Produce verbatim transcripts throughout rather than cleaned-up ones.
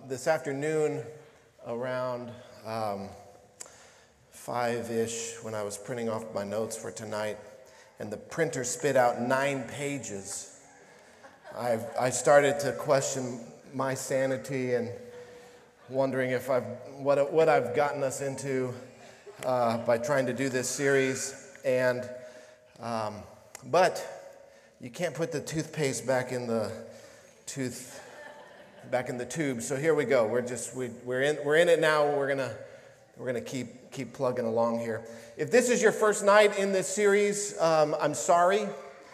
this afternoon around um, five-ish when I was printing off my notes for tonight, and the printer spit out nine pages, I I started to question my sanity and wondering if I've what what I've gotten us into uh, by trying to do this series, and um, but you can't put the toothpaste back in the tooth. Back in the tube. So here we go. We're just we, we're in we're in it now. We're gonna we're gonna keep keep plugging along here. If this is your first night in this series, um, I'm sorry,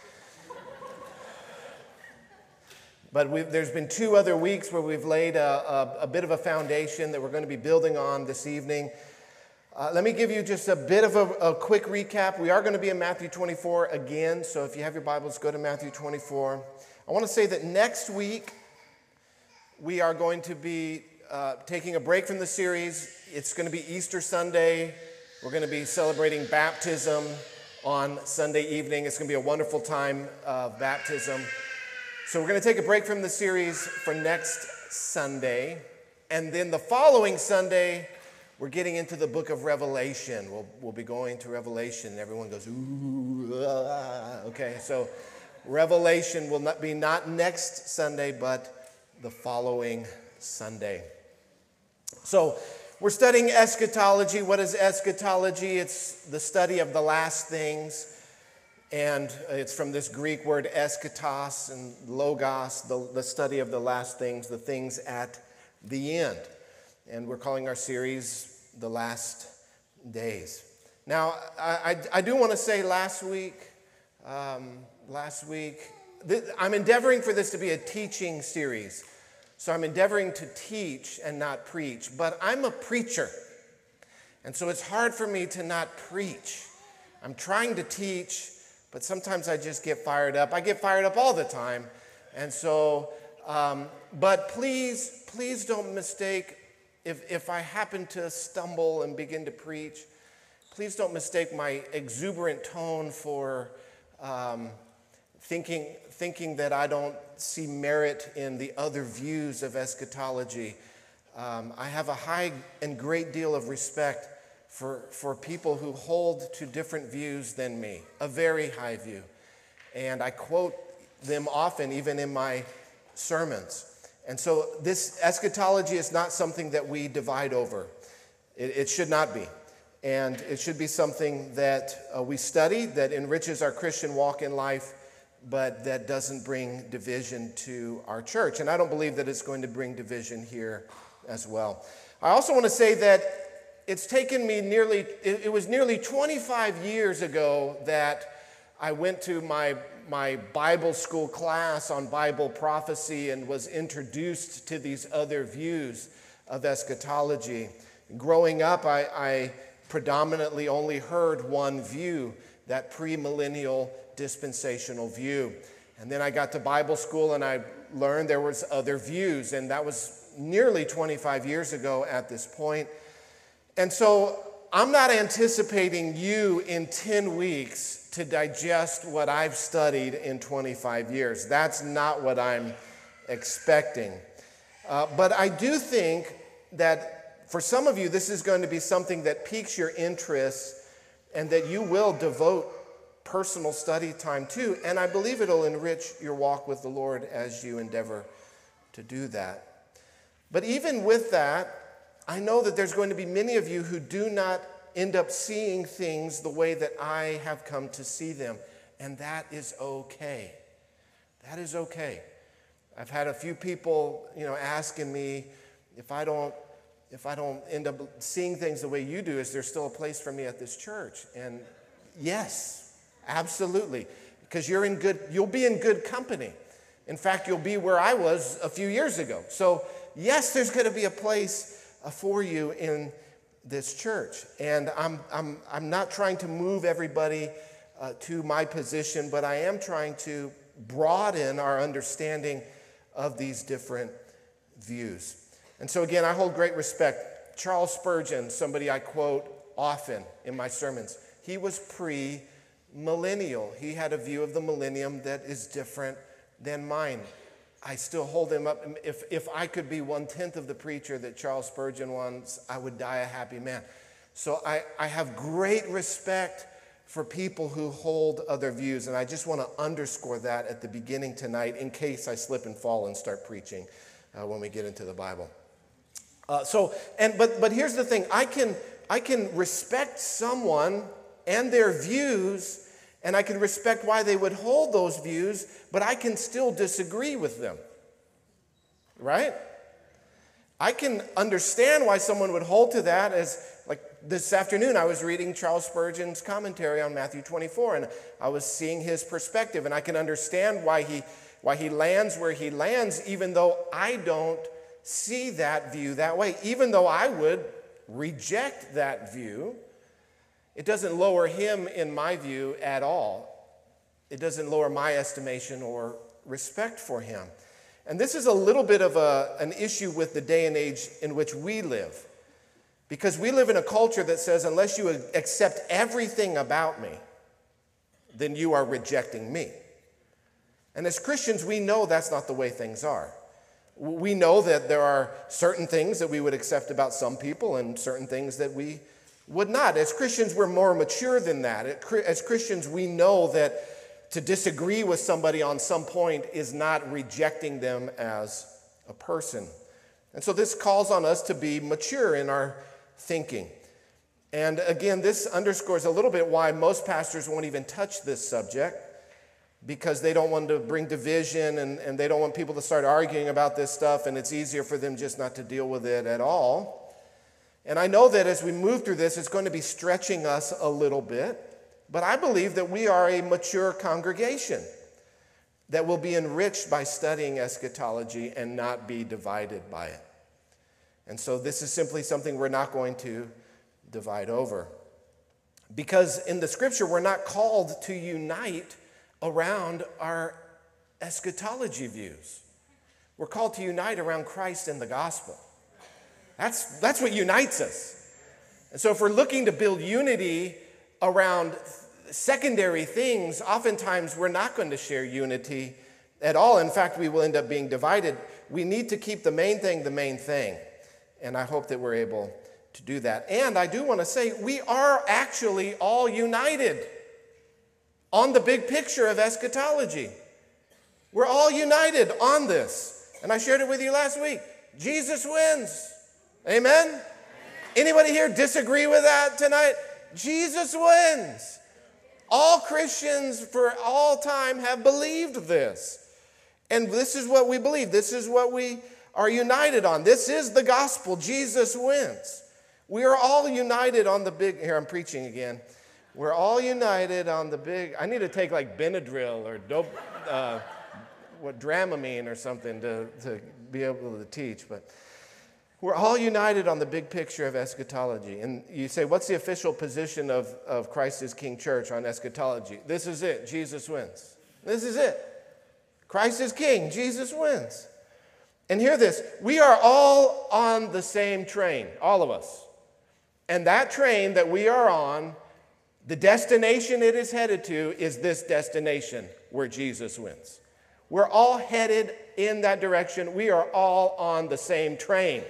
but we've, there's been two other weeks where we've laid a, a, a bit of a foundation that we're going to be building on this evening. Uh, let me give you just a bit of a, a quick recap. We are going to be in Matthew twenty-four again. So if you have your Bibles, go to Matthew twenty-four. I want to say that next week we are going to be uh, taking a break from the series. It's going to be Easter Sunday. We're going to be celebrating baptism on Sunday evening. It's going to be a wonderful time of baptism. So we're going to take a break from the series for next Sunday. And then the following Sunday, we're getting into the book of Revelation. We'll, we'll be going to Revelation. Everyone goes, ooh, ah. Okay, so Revelation will not be not next Sunday, but the following Sunday. So we're studying eschatology. What is eschatology? It's the study of the last things, and it's from this Greek word eschatos and logos, the, the study of the last things, the things at the end. And we're calling our series The Last Days. Now, I, I, I do want to say last week, um, last week, th- I'm endeavoring for this to be a teaching series. So I'm endeavoring to teach and not preach, but I'm a preacher. And so it's hard for me to not preach. I'm trying to teach, but sometimes I just get fired up. I get fired up all the time. And so, um, but please, please don't mistake, if, if I happen to stumble and begin to preach, please don't mistake my exuberant tone for um, thinking thinking that I don't see merit in the other views of eschatology. Um, I have a high and great deal of respect for, for people who hold to different views than me, a very high view. And I quote them often, even in my sermons. And so this eschatology is not something that we divide over. It, it should not be. And it should be something that uh, we study, that enriches our Christian walk in life, but that doesn't bring division to our church. And I don't believe that it's going to bring division here as well. I also want to say that it's taken me nearly, it, it was nearly twenty-five years ago that I went to my, my Bible school class on Bible prophecy and was introduced to these other views of eschatology. Growing up, I, I predominantly only heard one view, that premillennial dispensational view. And then I got to Bible school and I learned there was other views, and that was nearly twenty-five years ago at this point. And so I'm not anticipating you in ten weeks to digest what I've studied in twenty-five years. That's not what I'm expecting. Uh, but I do think that for some of you, this is going to be something that piques your interest and that you will devote personal study time too, and I believe it'll enrich your walk with the Lord as you endeavor to do that. But even with that, I know that there's going to be many of you who do not end up seeing things the way that I have come to see them, and that is okay. That is okay. I've had a few people, you know, asking me if I don't if I don't end up seeing things the way you do, is there still a place for me at this church? And yes. Absolutely, because you're in good, you'll be in good company. In fact, you'll be where I was a few years ago. So yes, there's going to be a place for you in this church. And I'm, I'm, I'm not trying to move everybody uh, to my position, but I am trying to broaden our understanding of these different views. And so again, I hold great respect. Charles Spurgeon, somebody I quote often in my sermons, he was pre-millennial. He had a view of the millennium that is different than mine. I still hold him up. If, if I could be one-tenth of the preacher that Charles Spurgeon was, I would die a happy man. So I, I have great respect for people who hold other views, and I just want to underscore that at the beginning tonight in case I slip and fall and start preaching uh, when we get into the Bible. Uh, so, and but but here's the thing: I can I can respect someone and their views, and I can respect why they would hold those views, but I can still disagree with them. Right? I can understand why someone would hold to that, as like this afternoon I was reading Charles Spurgeon's commentary on Matthew twenty-four, and I was seeing his perspective, and I can understand why he why he lands where he lands, even though I don't see that view that way. Even though I would reject that view, it doesn't lower him in my view at all. It doesn't lower my estimation or respect for him. And this is a little bit of a, an issue with the day and age in which we live. Because we live in a culture that says, unless you accept everything about me, then you are rejecting me. And as Christians, we know that's not the way things are. We know that there are certain things that we would accept about some people and certain things that we would not. As Christians, we're more mature than that. As Christians, we know that to disagree with somebody on some point is not rejecting them as a person. And so this calls on us to be mature in our thinking. And again, this underscores a little bit why most pastors won't even touch this subject, because they don't want to bring division, and, and they don't want people to start arguing about this stuff, and it's easier for them just not to deal with it at all. And I know that as we move through this, it's going to be stretching us a little bit. But I believe that we are a mature congregation that will be enriched by studying eschatology and not be divided by it. And so this is simply something we're not going to divide over. Because in the scripture, we're not called to unite around our eschatology views. We're called to unite around Christ and the gospel. That's, that's what unites us. And so if we're looking to build unity around secondary things, oftentimes we're not going to share unity at all. In fact, we will end up being divided. We need to keep the main thing the main thing. And I hope that we're able to do that. And I do want to say, we are actually all united on the big picture of eschatology. We're all united on this. And I shared it with you last week. Jesus wins. Amen? Amen. Anybody here disagree with that tonight? Jesus wins. All Christians for all time have believed this. And this is what we believe. This is what we are united on. This is the gospel. Jesus wins. We are all united on the big, here I'm preaching again. We're all united on the big, I need to take like Benadryl or dope, uh, what, Dramamine or something to, to be able to teach. But we're all united on the big picture of eschatology. And you say, what's the official position of, of Christ is King Church on eschatology? This is it. Jesus wins. This is it. Christ is King. Jesus wins. And hear this. We are all on the same train, all of us. And that train that we are on, the destination it is headed to is this destination where Jesus wins. We're all headed in that direction. We are all on the same train.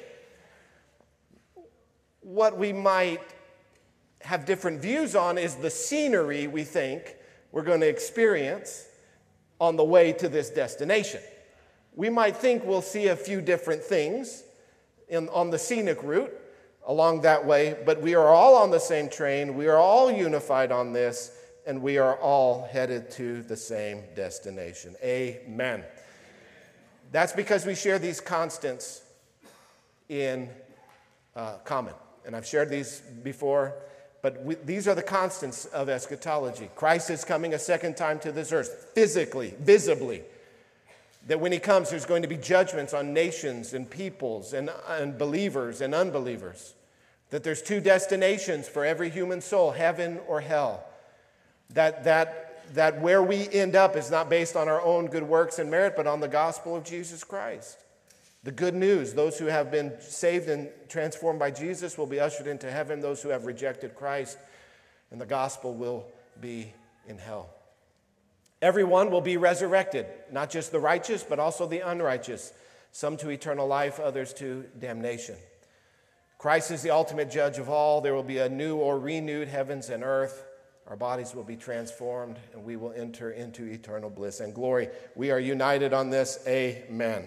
What we might have different views on is the scenery we think we're going to experience on the way to this destination. We might think we'll see a few different things in, on the scenic route along that way, but we are all on the same train. We are all unified on this, and we are all headed to the same destination. Amen. That's because we share these constants in uh, common. And I've shared these before, but we, these are the constants of eschatology. Christ is coming a second time to this earth, physically, visibly. That when he comes, there's going to be judgments on nations and peoples and, and believers and unbelievers. That there's two destinations for every human soul, heaven or hell. That, that, that where we end up is not based on our own good works and merit, but on the gospel of Jesus Christ. The good news, those who have been saved and transformed by Jesus will be ushered into heaven. Those who have rejected Christ and the gospel will be in hell. Everyone will be resurrected, not just the righteous, but also the unrighteous, some to eternal life, others to damnation. Christ is the ultimate judge of all. There will be a new or renewed heavens and earth. Our bodies will be transformed, and we will enter into eternal bliss and glory. We are united on this. Amen.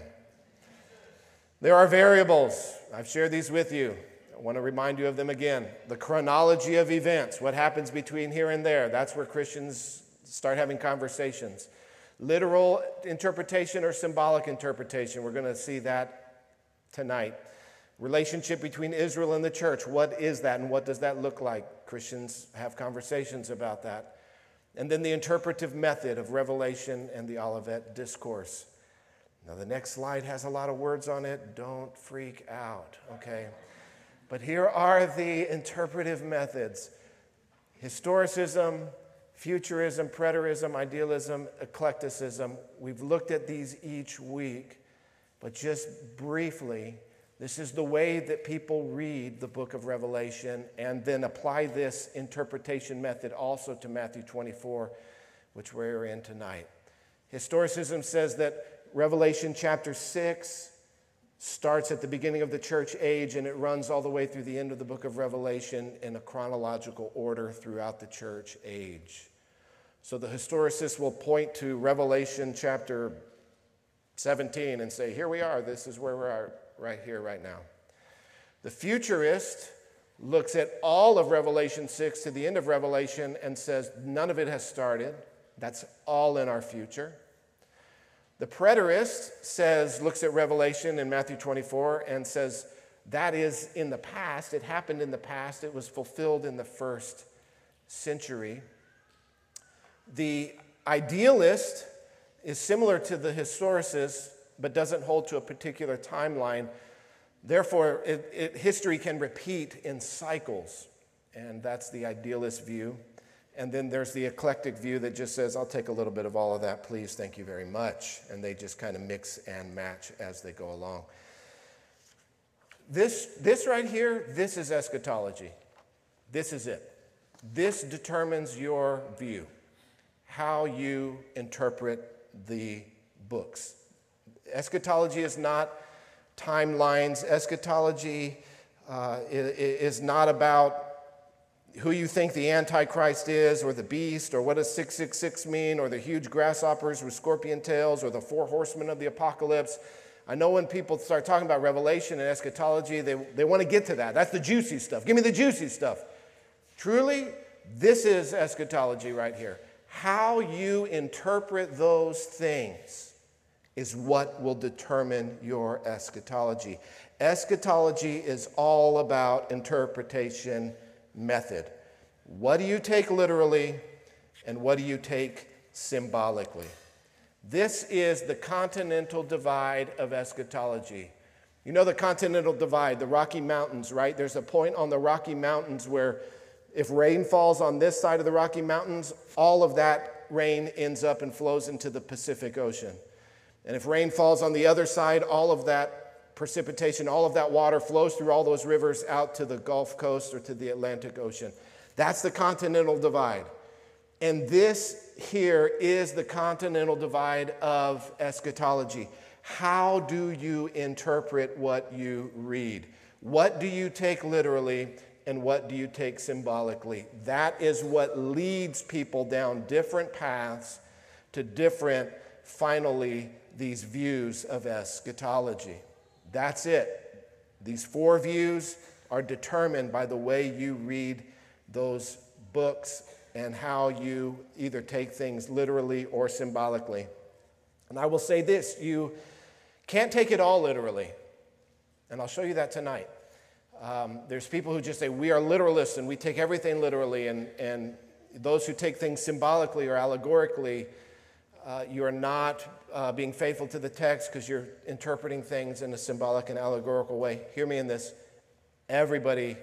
There are variables. I've shared these with you. I want to remind you of them again. The chronology of events, what happens between here and there. That's where Christians start having conversations. Literal interpretation or symbolic interpretation. We're going to see that tonight. Relationship between Israel and the church. What is that and what does that look like? Christians have conversations about that. And then the interpretive method of Revelation and the Olivet Discourse. Now the next slide has a lot of words on it. Don't freak out, okay? But here are the interpretive methods. Historicism, futurism, preterism, idealism, eclecticism. We've looked at these each week, but just briefly, this is the way that people read the book of Revelation and then apply this interpretation method also to Matthew twenty-four, which we're in tonight. Historicism says that Revelation chapter six starts at the beginning of the church age and it runs all the way through the end of the book of Revelation in a chronological order throughout the church age. So the historicists will point to Revelation chapter seventeen and say, here we are, this is where we are right here, right now. The futurist looks at all of Revelation six to the end of Revelation and says, none of it has started. That's all in our future. The preterist says, looks at Revelation in Matthew twenty-four and says, that is in the past. It happened in the past. It was fulfilled in the first century. The idealist is similar to the historicist, but doesn't hold to a particular timeline. Therefore, it, it, history can repeat in cycles, and that's the idealist view. And then there's the eclectic view that just says, I'll take a little bit of all of that, please, thank you very much. And they just kind of mix and match as they go along. This, this right here, this is eschatology. This is it. This determines your view, how you interpret the books. Eschatology is not timelines. Eschatology uh, is not about who you think the Antichrist is, or the beast, or what does six six six mean, or the huge grasshoppers with scorpion tails, or the four horsemen of the apocalypse. I know when people start talking about Revelation and eschatology, they, they want to get to that. That's the juicy stuff. Give me the juicy stuff. Truly, this is eschatology right here. How you interpret those things is what will determine your eschatology. Eschatology is all about interpretation method. What do you take literally and what do you take symbolically? This is the continental divide of eschatology. You know the continental divide, the Rocky Mountains, right? There's a point on the Rocky Mountains where if rain falls on this side of the Rocky Mountains, all of that rain ends up and flows into the Pacific Ocean. And if rain falls on the other side, all of that precipitation, all of that water flows through all those rivers out to the Gulf Coast or to the Atlantic Ocean. That's the continental divide. And this here is the continental divide of eschatology. How do you interpret what you read? What do you take literally and what do you take symbolically? That is what leads people down different paths to different, finally, these views of eschatology. That's it. These four views are determined by the way you read those books and how you either take things literally or symbolically. And I will say this, you can't take it all literally. And I'll show you that tonight. Um, there's people who just say, we are literalists and we take everything literally. And, and those who take things symbolically or allegorically, uh, you are not uh, being faithful to the text because you're interpreting things in a symbolic and allegorical way. Hear me in this. Everybody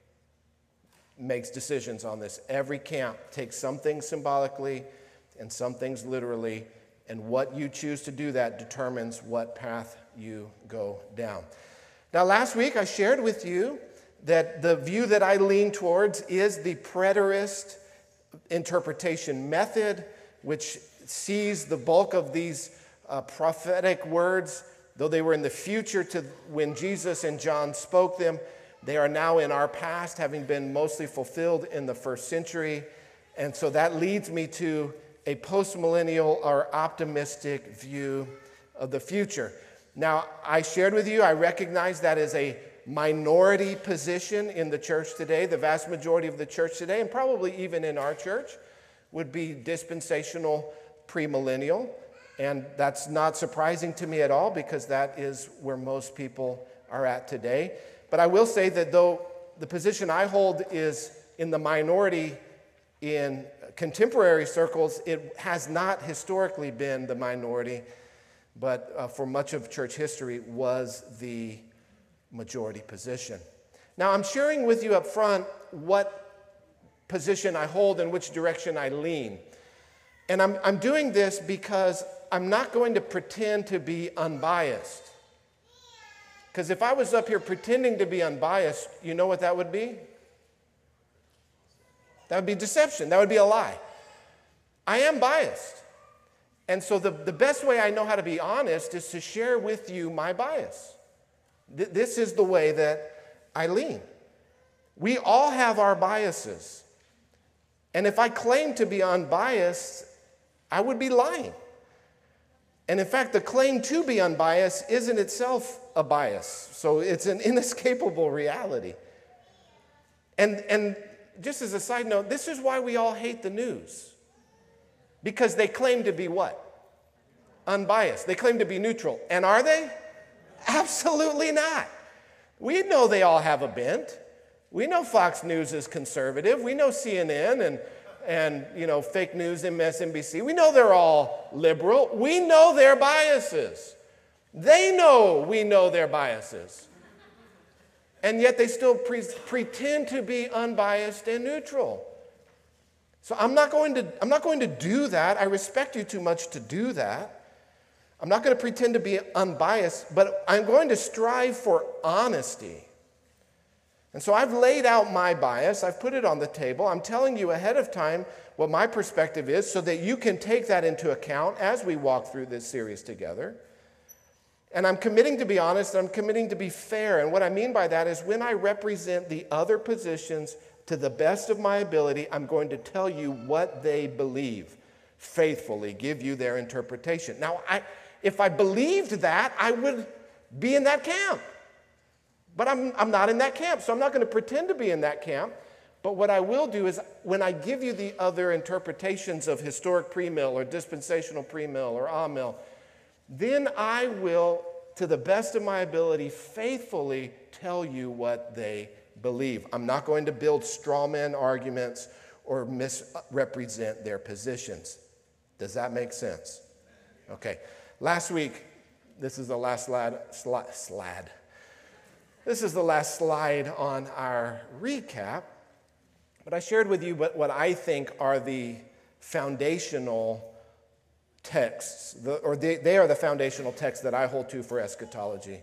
makes decisions on this. Every camp takes some things symbolically and some things literally, and what you choose to do that determines what path you go down. Now, last week I shared with you that the view that I lean towards is the preterist interpretation method, which sees the bulk of these uh, prophetic words, though they were in the future to when Jesus and John spoke them, they are now in our past, having been mostly fulfilled in the first century. And so that leads me to a postmillennial or optimistic view of the future. Now, I shared with you, I recognize that is a minority position in the church today. The vast majority of the church today, and probably even in our church, would be dispensational premillennial. And that's not surprising to me at all, because that is where most people are at today. But I will say that though the position I hold is in the minority in contemporary circles, it has not historically been the minority, but uh, for much of church history was the majority position. Now, I'm sharing with you up front what position I hold and which direction I lean. And I'm, I'm doing this because I'm not going to pretend to be unbiased. Because if I was up here pretending to be unbiased, you know what that would be? That would be deception. That would be a lie. I am biased. And so the, the best way I know how to be honest is to share with you my bias. Th- this is the way that I lean. We all have our biases. And if I claim to be unbiased, I would be lying. And in fact, the claim to be unbiased is in itself a bias. So it's an inescapable reality. And, and just as a side note, this is why we all hate the news. Because they claim to be what? Unbiased. They claim to be neutral. And are they? Absolutely not. We know they all have a bent. We know Fox News is conservative. We know C N N and, and you know, fake news, M S N B C. We know they're all liberal. We know their biases. They know we know their biases. And yet they still pre- pretend to be unbiased and neutral. So I'm not going to, I'm not going to do that. I respect you too much to do that. I'm not going to pretend to be unbiased, but I'm going to strive for honesty. And so I've laid out my bias. I've put it on the table. I'm telling you ahead of time what my perspective is so that you can take that into account as we walk through this series together. And I'm committing to be honest, and I'm committing to be fair. And what I mean by that is when I represent the other positions to the best of my ability, I'm going to tell you what they believe, faithfully give you their interpretation. Now, I, if I believed that, I would be in that camp. But I'm, I'm not in that camp, so I'm not going to pretend to be in that camp. But what I will do is when I give you the other interpretations of historic premill or dispensational premill or amill, then I will, to the best of my ability, faithfully tell you what they believe. I'm not going to build straw man arguments or misrepresent their positions. Does that make sense? Okay. Last week, this is the last slide, slide, slide. This is the last slide on our recap, but I shared with you what, what I think are the foundational texts, the, or they, they are the foundational texts that I hold to for eschatology.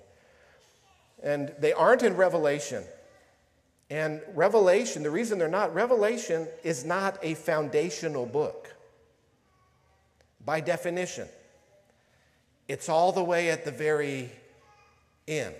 And they aren't in Revelation. And Revelation, the reason they're not, Revelation is not a foundational book. By definition, it's all the way at the very end.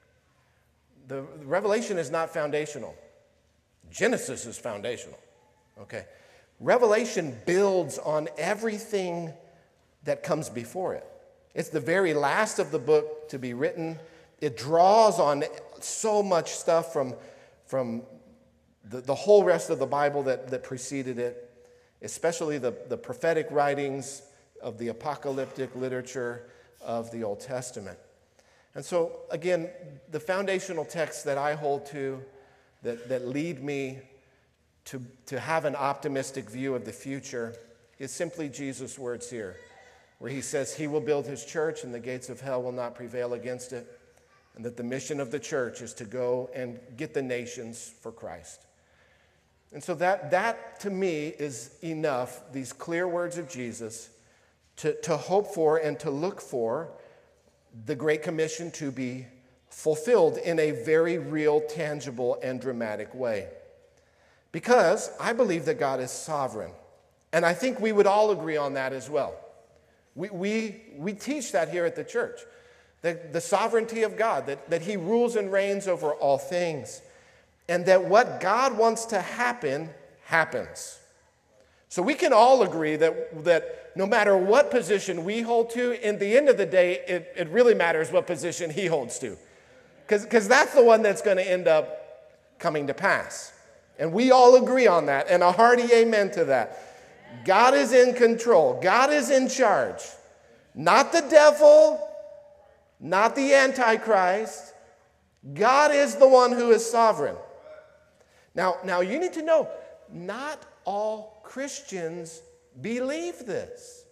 The Revelation is not foundational. Genesis is foundational. Okay. Revelation builds on everything that comes before it. It's the very last of the book to be written. It draws on so much stuff from, from the, the whole rest of the Bible that, that preceded it, especially the, the prophetic writings of the apocalyptic literature of the Old Testament. And so, again, the foundational texts that I hold to that, that lead me to, to have an optimistic view of the future is simply Jesus' words here, where he says he will build his church and the gates of hell will not prevail against it, and that the mission of the church is to go and get the nations for Christ. And so that, that to me is enough, these clear words of Jesus, to, to hope for and to look for the Great Commission to be fulfilled in a very real, tangible, and dramatic way. Because I believe that God is sovereign. And I think we would all agree on that as well. We, we, we teach that here at the church, the, the sovereignty of God, that, that he rules and reigns over all things, and that what God wants to happen, happens. So we can all agree that, that no matter what position we hold to, in the end of the day, it, it really matters what position he holds to. Because that's the one that's going to end up coming to pass. And we all agree on that, and a hearty amen to that. God is in control. God is in charge. Not the devil, not the Antichrist. God is the one who is sovereign. Now, now you need to know, not all Christians believe this.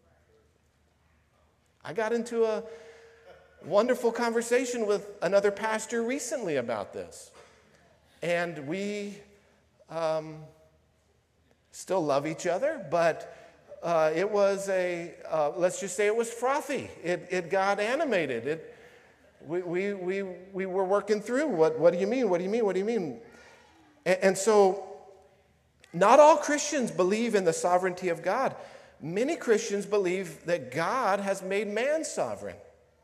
I got into a wonderful conversation with another pastor recently about this. And we um, still love each other, but uh, it was a, uh, let's just say it was frothy. It, it got animated. It, we, we, we, we were working through, what, what do you mean? What do you mean? What do you mean? And, and so, not all Christians believe in the sovereignty of God. Many Christians believe that God has made man sovereign.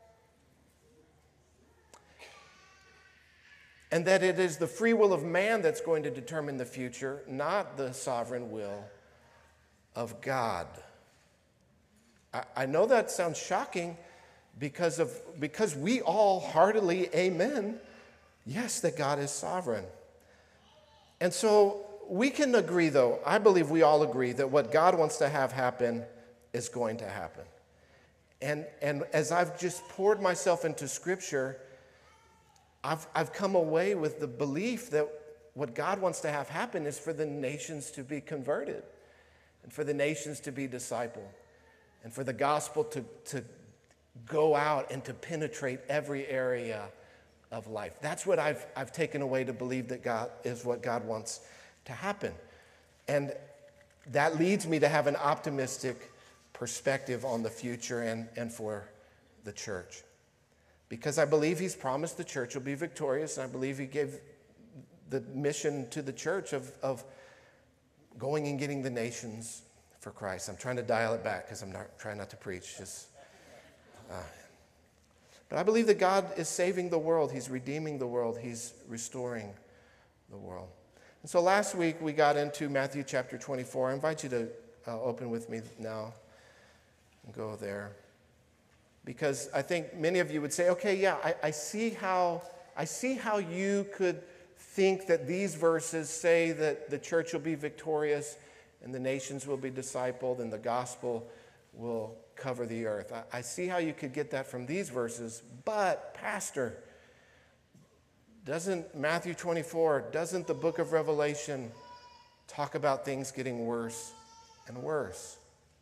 And that it is the free will of man that's going to determine the future, not the sovereign will of God. I, I know that sounds shocking because, of, because we all heartily amen, yes, that God is sovereign. And so we can agree, though, I believe we all agree that what God wants to have happen is going to happen. And, and as I've just poured myself into Scripture, I've, I've come away with the belief that what God wants to have happen is for the nations to be converted, and for the nations to be discipled, and for the gospel to, to go out and to penetrate every area of life. That's what I've, I've taken away to believe that God is what God wants to happen. And that leads me to have an optimistic perspective on the future and, and for the church. Because I believe he's promised the church will be victorious, and I believe he gave the mission to the church of, of going and getting the nations for Christ. I'm trying to dial it back because I'm not trying not to preach. Just, uh, but I believe that God is saving the world. He's redeeming the world. He's restoring the world. And so last week we got into Matthew chapter twenty-four. I invite you to uh, open with me now and go there. Because I think many of you would say, okay, yeah, I, I see how I see how you could think that these verses say that the church will be victorious and the nations will be discipled and the gospel will cover the earth. I, I see how you could get that from these verses, but Pastor, doesn't Matthew twenty-four, doesn't the book of Revelation talk about things getting worse and worse?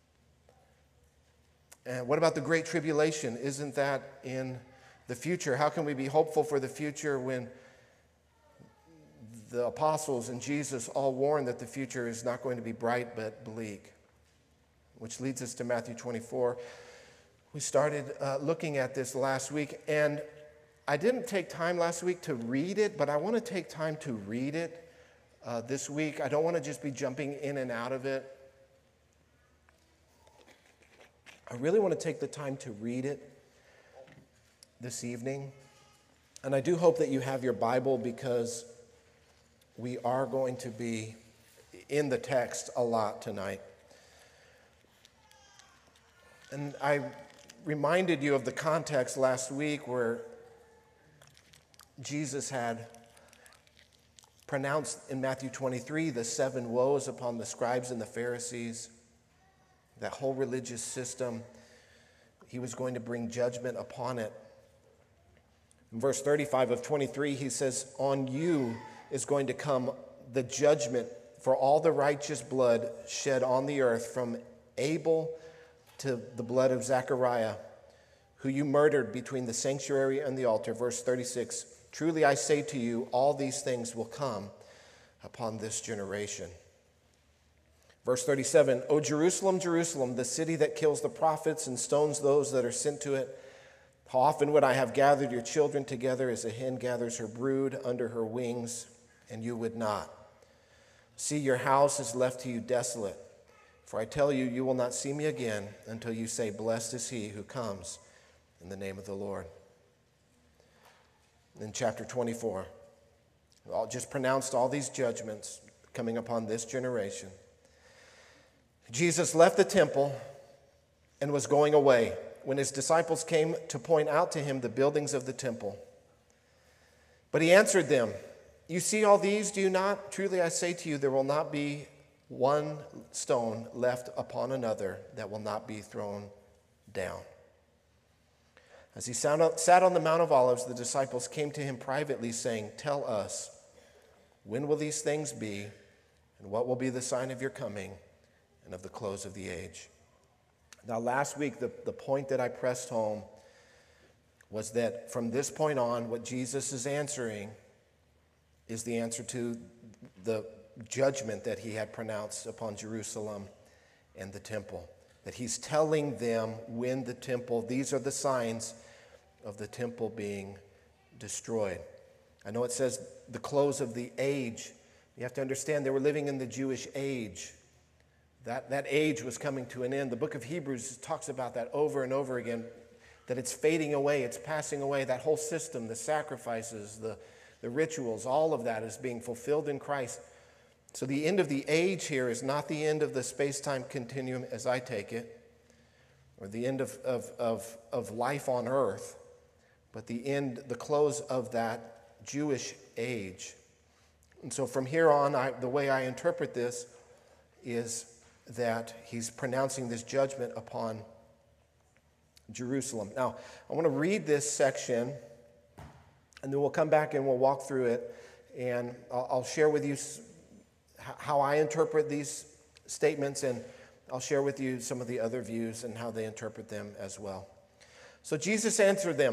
And what about the Great Tribulation? Isn't that in the future? How can we be hopeful for the future when the apostles and Jesus all warn that the future is not going to be bright but bleak? Which leads us to Matthew twenty-four. We started uh, looking at this last week, and I didn't take time last week to read it, but I want to take time to read it uh, this week. I don't want to just be jumping in and out of it. I really want to take the time to read it this evening. And I do hope that you have your Bible, because we are going to be in the text a lot tonight. And I reminded you of the context last week where Jesus had pronounced in Matthew twenty-three the seven woes upon the scribes and the Pharisees. That whole religious system, he was going to bring judgment upon it. In verse thirty-five of twenty-three, he says, on you is going to come the judgment for all the righteous blood shed on the earth, from Abel to the blood of Zechariah, who you murdered between the sanctuary and the altar. Verse thirty-six, truly I say to you, all these things will come upon this generation. Verse thirty-seven, O Jerusalem, Jerusalem, the city that kills the prophets and stones those that are sent to it, how often would I have gathered your children together as a hen gathers her brood under her wings, and you would not. See, your house is left to you desolate. For I tell you, you will not see me again until you say, blessed is he who comes in the name of the Lord. In chapter twenty-four, I just pronounced all these judgments coming upon this generation. Jesus left the temple and was going away when his disciples came to point out to him the buildings of the temple. But he answered them, you see all these, do you not? Truly I say to you, there will not be one stone left upon another that will not be thrown down. As he sat on the Mount of Olives, the disciples came to him privately, saying, tell us, when will these things be, and what will be the sign of your coming and of the close of the age? Now, last week, the, the point that I pressed home was that from this point on, what Jesus is answering is the answer to the judgment that he had pronounced upon Jerusalem and the temple. That he's telling them when the temple, these are the signs of the temple being destroyed. I know it says the close of the age. You have to understand they were living in the Jewish age. That, that age was coming to an end. The book of Hebrews talks about that over and over again, that it's fading away, it's passing away. That whole system, the sacrifices, the, the rituals, all of that is being fulfilled in Christ. So the end of the age here is not the end of the space-time continuum as I take it, or the end of, of, of, of life on earth, but the end, the close of that Jewish age. And so from here on, I, the way I interpret this is that he's pronouncing this judgment upon Jerusalem. Now, I want to read this section, and then we'll come back and we'll walk through it, and I'll, I'll share with you how I interpret these statements, and I'll share with you some of the other views and how they interpret them as well. So Jesus answered them,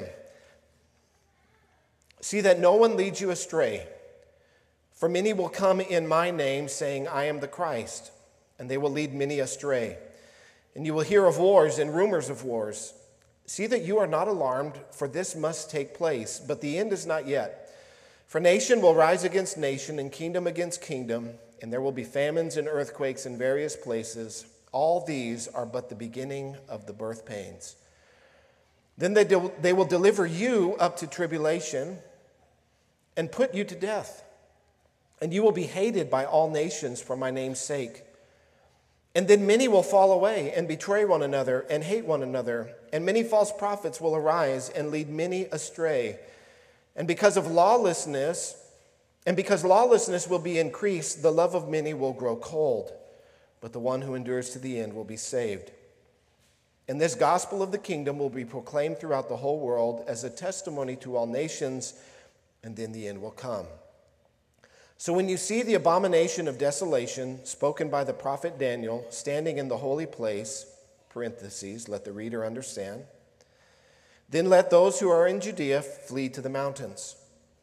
see that no one leads you astray, for many will come in my name, saying, I am the Christ, and they will lead many astray. And you will hear of wars and rumors of wars. See that you are not alarmed, for this must take place, but the end is not yet. For nation will rise against nation, and kingdom against kingdom, and there will be famines and earthquakes in various places. All these are but the beginning of the birth pains. Then they, de- they will deliver you up to tribulation and put you to death. And you will be hated by all nations for my name's sake. And then many will fall away and betray one another and hate one another. And many false prophets will arise and lead many astray. And because of lawlessness, and because lawlessness will be increased, the love of many will grow cold. But the one who endures to the end will be saved. And this gospel of the kingdom will be proclaimed throughout the whole world as a testimony to all nations, and then the end will come. So when you see the abomination of desolation spoken by the prophet Daniel standing in the holy place, parentheses, let the reader understand, then let those who are in Judea flee to the mountains.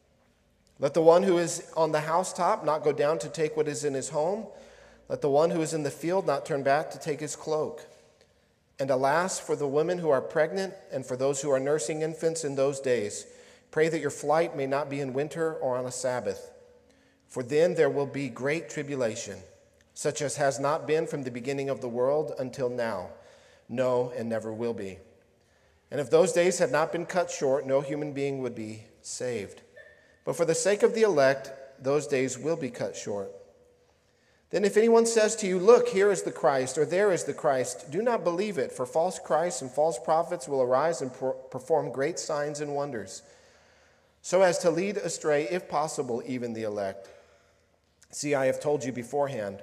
Let the one who is on the housetop not go down to take what is in his home. Let the one who is in the field not turn back to take his cloak. And alas, for the women who are pregnant and for those who are nursing infants in those days, pray that your flight may not be in winter or on a Sabbath. For then there will be great tribulation, such as has not been from the beginning of the world until now, no, and never will be. And if those days had not been cut short, no human being would be saved. But for the sake of the elect, those days will be cut short. Then if anyone says to you, look, here is the Christ, or there is the Christ, do not believe it, for false Christs and false prophets will arise and perform great signs and wonders, so as to lead astray, if possible, even the elect. See, I have told you beforehand.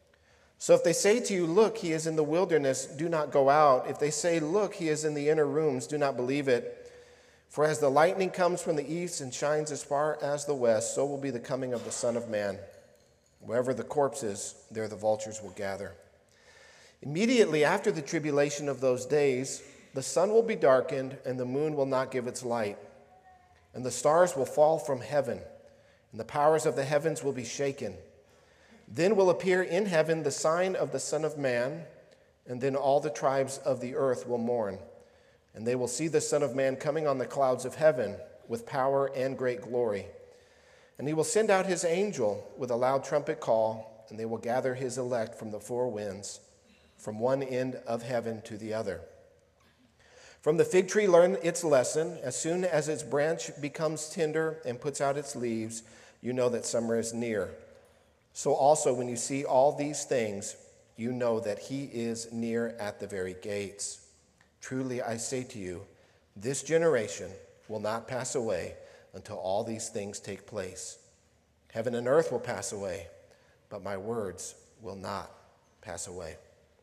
So if they say to you, look, he is in the wilderness, do not go out. If they say, look, he is in the inner rooms, do not believe it. For as the lightning comes from the east and shines as far as the west, so will be the coming of the Son of Man. Wherever the corpse is, there the vultures will gather. Immediately after the tribulation of those days, the sun will be darkened, and the moon will not give its light. And the stars will fall from heaven, and the powers of the heavens will be shaken. Then will appear in heaven the sign of the Son of Man, and then all the tribes of the earth will mourn. And they will see the Son of Man coming on the clouds of heaven with power and great glory. And he will send out his angel with a loud trumpet call, and they will gather his elect from the four winds, from one end of heaven to the other. From the fig tree learn its lesson. As soon as its branch becomes tender and puts out its leaves, you know that summer is near. So also when you see all these things, you know that he is near at the very gates. Truly I say to you, this generation will not pass away until all these things take place. Heaven and earth will pass away, but my words will not pass away.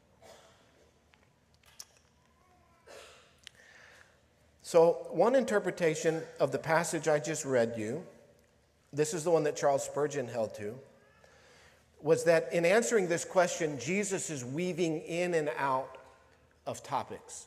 So one interpretation of the passage I just read you, this is the one that Charles Spurgeon held to, was that in answering this question, Jesus is weaving in and out of topics.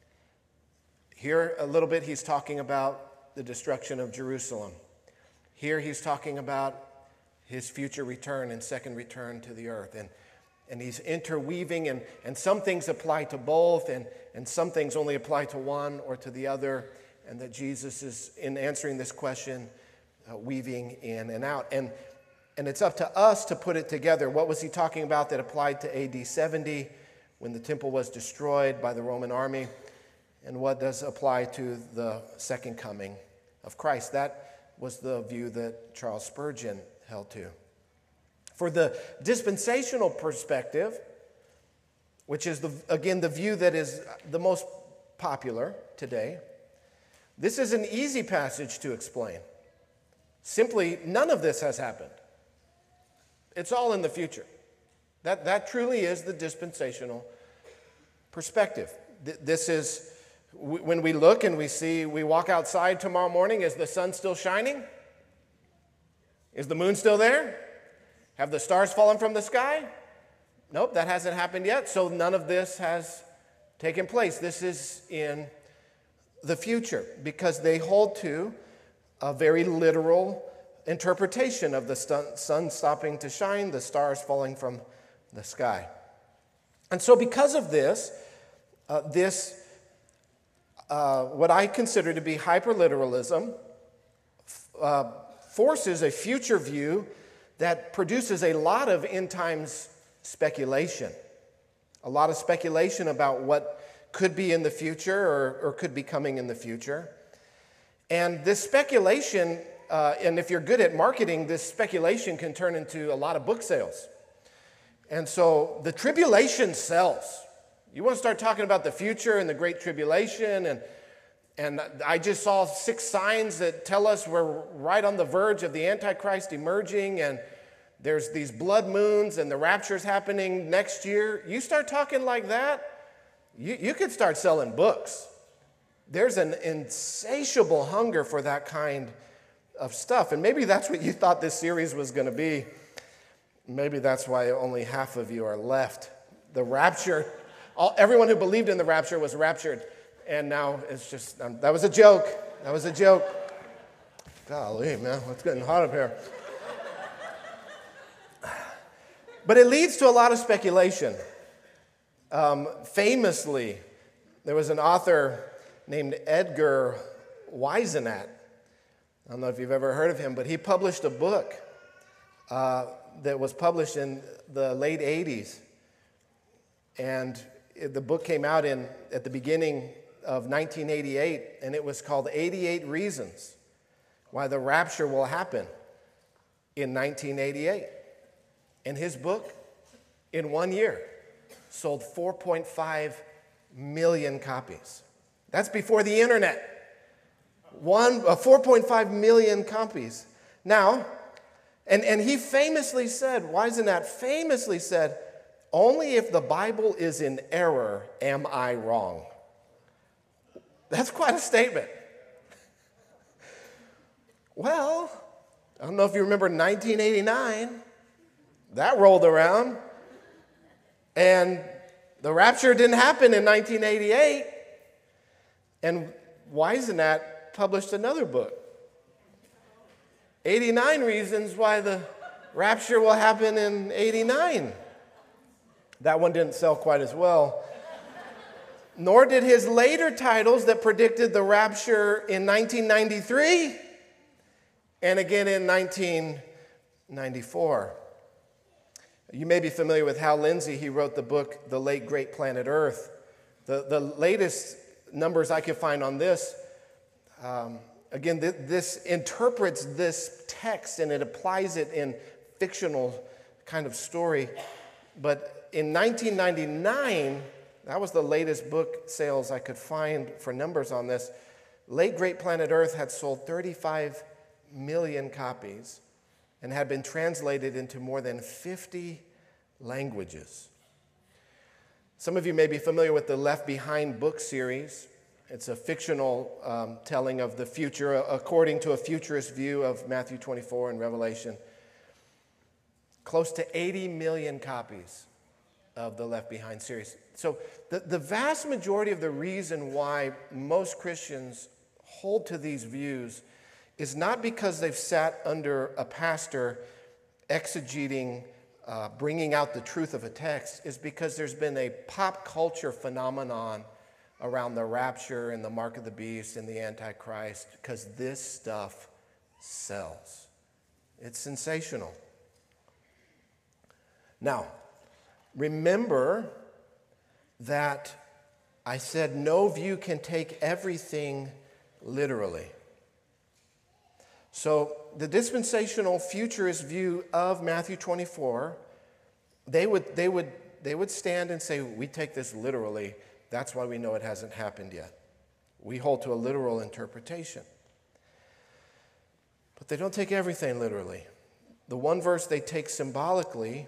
Here a little bit he's talking about the destruction of Jerusalem. Here he's talking about his future return and second return to the earth. And, and he's interweaving, and, and some things apply to both, and, and some things only apply to one or to the other, and that Jesus is, in answering this question, uh, weaving in and out. And And it's up to us to put it together. What was he talking about that applied to A D seventy when the temple was destroyed by the Roman army? And what does apply to the second coming of Christ? That was the view that Charles Spurgeon held to. For the dispensational perspective, which is, the, again, the view that is the most popular today, this is an easy passage to explain. Simply, none of this has happened. It's all in the future. That, that truly is the dispensational perspective. Th- this is, w- when we look and we see, we walk outside tomorrow morning, is the sun still shining? Is the moon still there? Have the stars fallen from the sky? Nope, that hasn't happened yet, so none of this has taken place. This is in the future because they hold to a very literal interpretation of the sun stopping to shine, the stars falling from the sky. And so because of this, uh, this, uh, what I consider to be hyperliteralism, uh, forces a future view that produces a lot of end times speculation. A lot of speculation about what could be in the future or, or could be coming in the future. And this speculation Uh, and if you're good at marketing, this speculation can turn into a lot of book sales. And so the tribulation sells. You want to start talking about the future and the Great Tribulation, and, and I just saw six signs that tell us we're right on the verge of the Antichrist emerging, and there's these blood moons, and the rapture's happening next year. You start talking like that, you, you could start selling books. There's an insatiable hunger for that kind of of stuff. And maybe that's what you thought this series was going to be. Maybe that's why only half of you are left. The rapture, all, everyone who believed in the rapture was raptured. And now it's just, um, that was a joke. That was a joke. Golly, man, it's getting hot up here. But it leads to a lot of speculation. Um, famously, there was an author named Edgar Whisenant. I don't know if you've ever heard of him, but he published a book uh, that was published in the late eighties. And it, the book came out in at the beginning of nineteen eighty-eight, and it was called eighty-eight Reasons Why the Rapture Will Happen in nineteen eighty-eight. And his book, in one year, sold four point five million copies. That's before the internet. One, uh, four point five million copies. Now, and, and he famously said, Whisenant famously said, only if the Bible is in error am I wrong. That's quite a statement. Well, I don't know if you remember nineteen eighty-nine. That rolled around. And the rapture didn't happen in nineteen eighty-eight. And Whisenant published another book, eighty-nine Reasons Why the Rapture Will Happen in eighty-nine. That one didn't sell quite as well. Nor did his later titles that predicted the rapture in nineteen ninety-three and again in nineteen ninety-four. You may be familiar with Hal Lindsey. He wrote the book, The Late Great Planet Earth. The, the latest numbers I could find on this, um, again, th- this interprets this text and it applies it in fictional kind of story. But in nineteen ninety-nine, that was the latest book sales I could find for numbers on this. Late Great Planet Earth had sold thirty-five million copies and had been translated into more than fifty languages. Some of you may be familiar with the Left Behind book series. It's a fictional um, telling of the future according to a futurist view of Matthew twenty-four and Revelation. Close to eighty million copies of the Left Behind series. So the, the vast majority of the reason why most Christians hold to these views is not because they've sat under a pastor exegeting, uh, bringing out the truth of a text, is because there's been a pop culture phenomenon around the rapture and the mark of the beast and the Antichrist, because this stuff sells. It's sensational. Now, remember that I said no view can take everything literally. So the dispensational futurist view of Matthew twenty-four, they would, they would, they would stand and say, we take this literally. That's why we know it hasn't happened yet. We hold to a literal interpretation. But they don't take everything literally. The one verse they take symbolically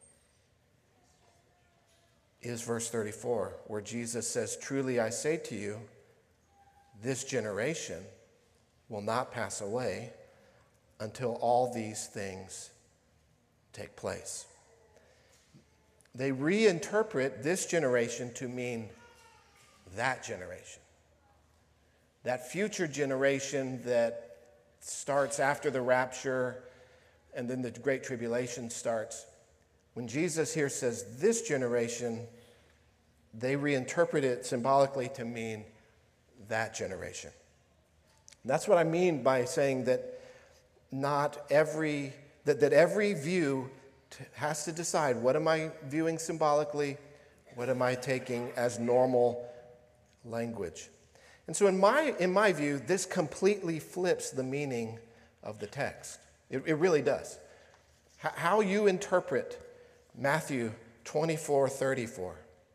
is verse thirty-four, where Jesus says, truly I say to you, this generation will not pass away until all these things take place. They reinterpret this generation to mean that generation. That future generation that starts after the rapture and then the Great Tribulation starts. When Jesus here says this generation, they reinterpret it symbolically to mean that generation. That's what I mean by saying that not every, that, that every view t- has to decide, what am I viewing symbolically? What am I taking as normal language? And so in my, in my view, this completely flips the meaning of the text. It, it really does. H- how you interpret Matthew twenty-four thirty-four,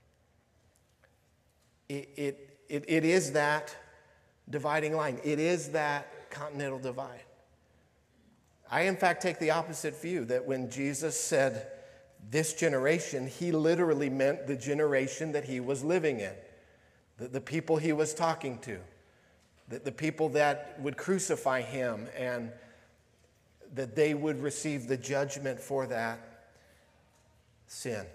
it, it, it, it is that dividing line. It is that continental divide. I, in fact, take the opposite view, that when Jesus said this generation, he literally meant the generation that he was living in, the, the people he was talking to, the, the people that would crucify him, and that they would receive the judgment for that sin.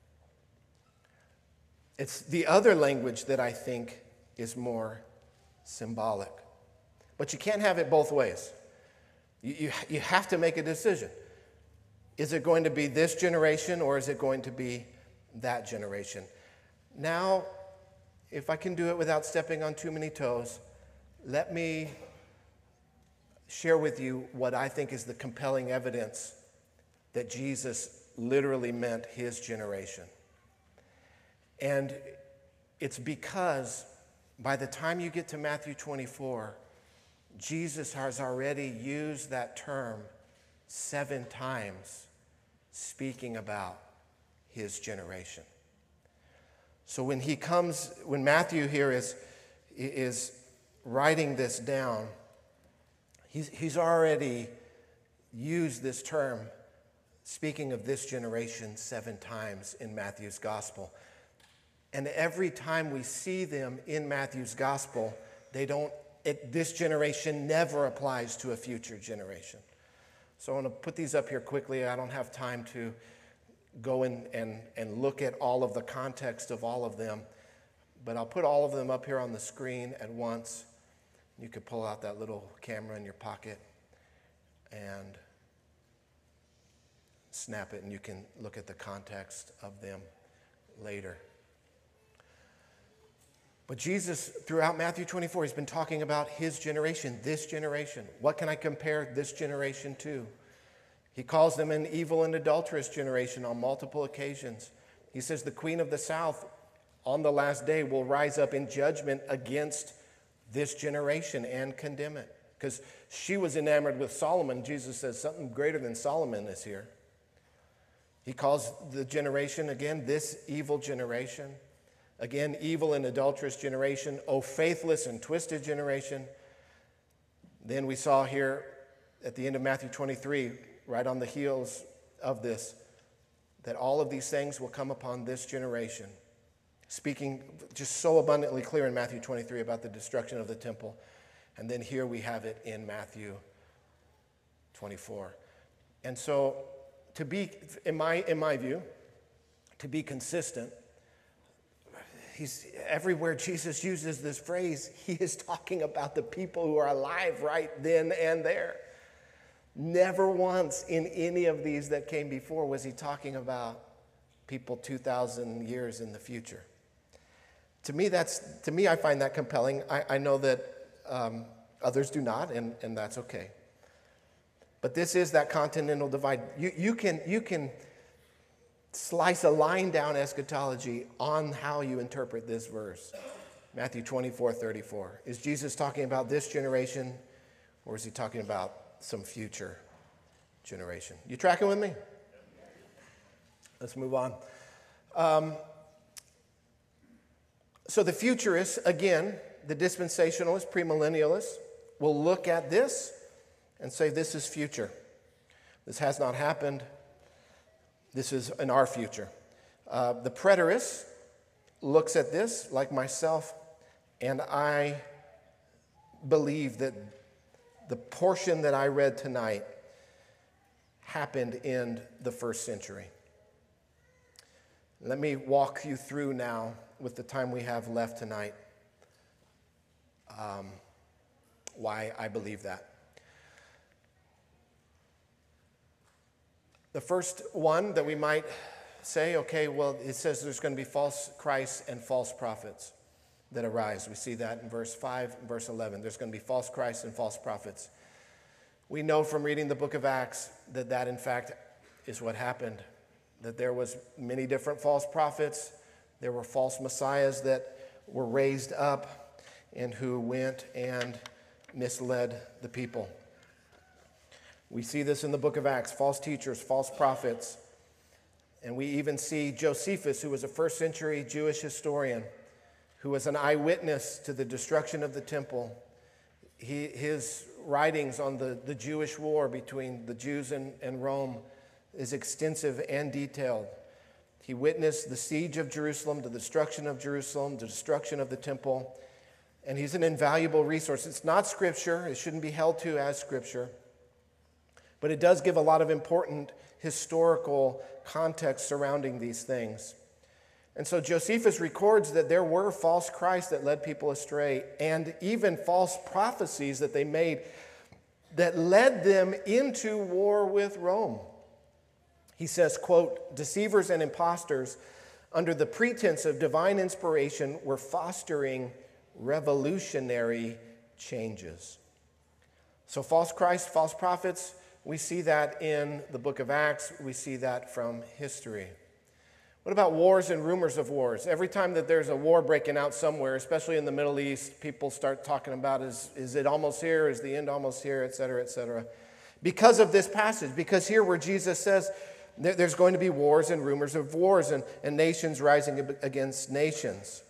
It's the other language that I think is more symbolic. But you can't have it both ways. You, you, you have to make a decision. Is it going to be this generation or is it going to be that generation? Now, if I can do it without stepping on too many toes, let me share with you what I think is the compelling evidence that Jesus literally meant his generation. And it's because by the time you get to Matthew twenty-four, Jesus has already used that term seven times, speaking about his generation. So when he comes, when Matthew here is, is writing this down, he's, he's already used this term, speaking of this generation, seven times in Matthew's gospel. And every time we see them in Matthew's gospel, they don't, it, this generation never applies to a future generation. So I want to put these up here quickly. I don't have time to go in and, and look at all of the context of all of them, but I'll put all of them up here on the screen at once. You could pull out that little camera in your pocket and snap it, and you can look at the context of them later. But Jesus, throughout Matthew twenty-four, he's been talking about his generation, this generation. What can I compare this generation to? He calls them an evil and adulterous generation on multiple occasions. He says the queen of the south on the last day will rise up in judgment against this generation and condemn it. Because she was enamored with Solomon. Jesus says something greater than Solomon is here. He calls the generation, again, this evil generation. Again, evil and adulterous generation. Oh, faithless and twisted generation. Then we saw here at the end of Matthew twenty-three, right on the heels of this, that all of these things will come upon this generation. Speaking just so abundantly clear in Matthew twenty-three about the destruction of the temple. And then here we have it in Matthew twenty-four. And so to be, in my, in my view, to be consistent, he's, everywhere Jesus uses this phrase, he is talking about the people who are alive right then and there. Never once in any of these that came before was he talking about people two thousand years in the future. To me, that's, to me, I find that compelling. I, I know that um, others do not, and, and that's okay. But this is that continental divide. You, you, can, you can slice a line down eschatology on how you interpret this verse. Matthew twenty-four thirty-four. Is Jesus talking about this generation, or is he talking about some future generation? You tracking with me? Let's move on. Um, so the futurists, again, the dispensationalists, premillennialists, will look at this and say this is future. This has not happened. This is in our future. Uh, the preterist looks at this, like myself, and I believe that the portion that I read tonight happened in the first century. Let me walk you through now, with the time we have left tonight, um, why I believe that. The first one that we might say, okay, well, it says there's going to be false Christs and false prophets that arise. We see that in verse five and verse eleven. There's going to be false Christs and false prophets. We know from reading the book of Acts that that, in fact, is what happened, that there was many different false prophets. There were false messiahs that were raised up and who went and misled the people. We see this in the book of Acts, false teachers, false prophets. And we even see Josephus, who was a first century Jewish historian, who was an eyewitness to the destruction of the temple. He, his writings on the, the Jewish war between the Jews and, and Rome is extensive and detailed. He witnessed the siege of Jerusalem, the destruction of Jerusalem, the destruction of the temple, and he's an invaluable resource. It's not scripture. It shouldn't be held to as scripture. But it does give a lot of important historical context surrounding these things. And so Josephus records that there were false Christs that led people astray, and even false prophecies that they made that led them into war with Rome. He says, quote, deceivers and impostors, under the pretense of divine inspiration, were fostering revolutionary changes. So false Christs, false prophets, we see that in the book of Acts. We see that from history. What about wars and rumors of wars? Every time that there's a war breaking out somewhere, especially in the Middle East, people start talking about, is, is it almost here? Is the end almost here? Et cetera, et cetera. Because of this passage, because here where Jesus says there, there's going to be wars and rumors of wars and, and nations rising against nations.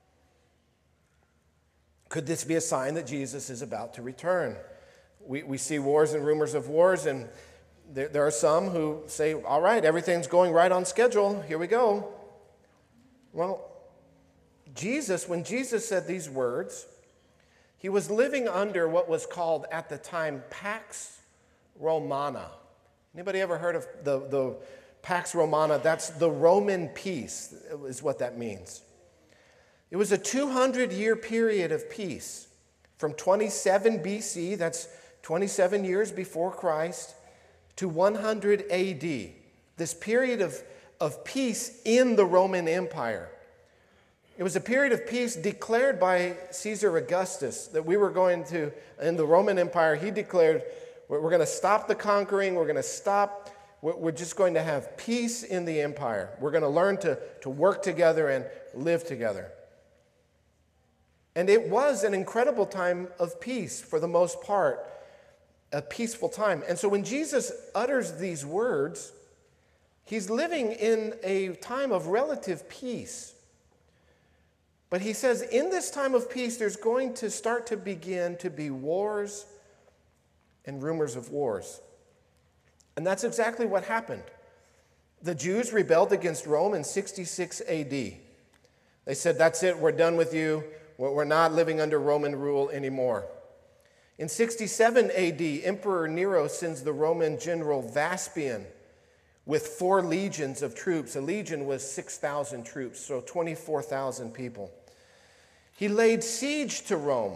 Could this be a sign that Jesus is about to return? We, we see wars and rumors of wars, and there, there are some who say, all right, everything's going right on schedule. Here we go. Well, Jesus, when Jesus said these words, he was living under what was called at the time Pax Romana. Anybody ever heard of the, the Pax Romana? That's the Roman peace, is what that means. It was a two hundred year period of peace from twenty-seven B C, that's twenty-seven years before Christ, to one hundred A D. This period of, of peace in the Roman Empire. It was a period of peace declared by Caesar Augustus that we were going to, in the Roman Empire, he declared, We're, we're going to stop the conquering. We're going to stop. We're, we're just going to have peace in the empire. We're going to learn to, to work together and live together. And it was an incredible time of peace for the most part, a peaceful time. And so when Jesus utters these words, he's living in a time of relative peace. But he says, in this time of peace, there's going to start to begin to be wars and rumors of wars. And that's exactly what happened. The Jews rebelled against Rome in sixty-six A D. They said, that's it, we're done with you. We're not living under Roman rule anymore. In sixty-seven A D, Emperor Nero sends the Roman general Vespasian with four legions of troops. A legion was six thousand troops, so twenty-four thousand people. He laid siege to Rome.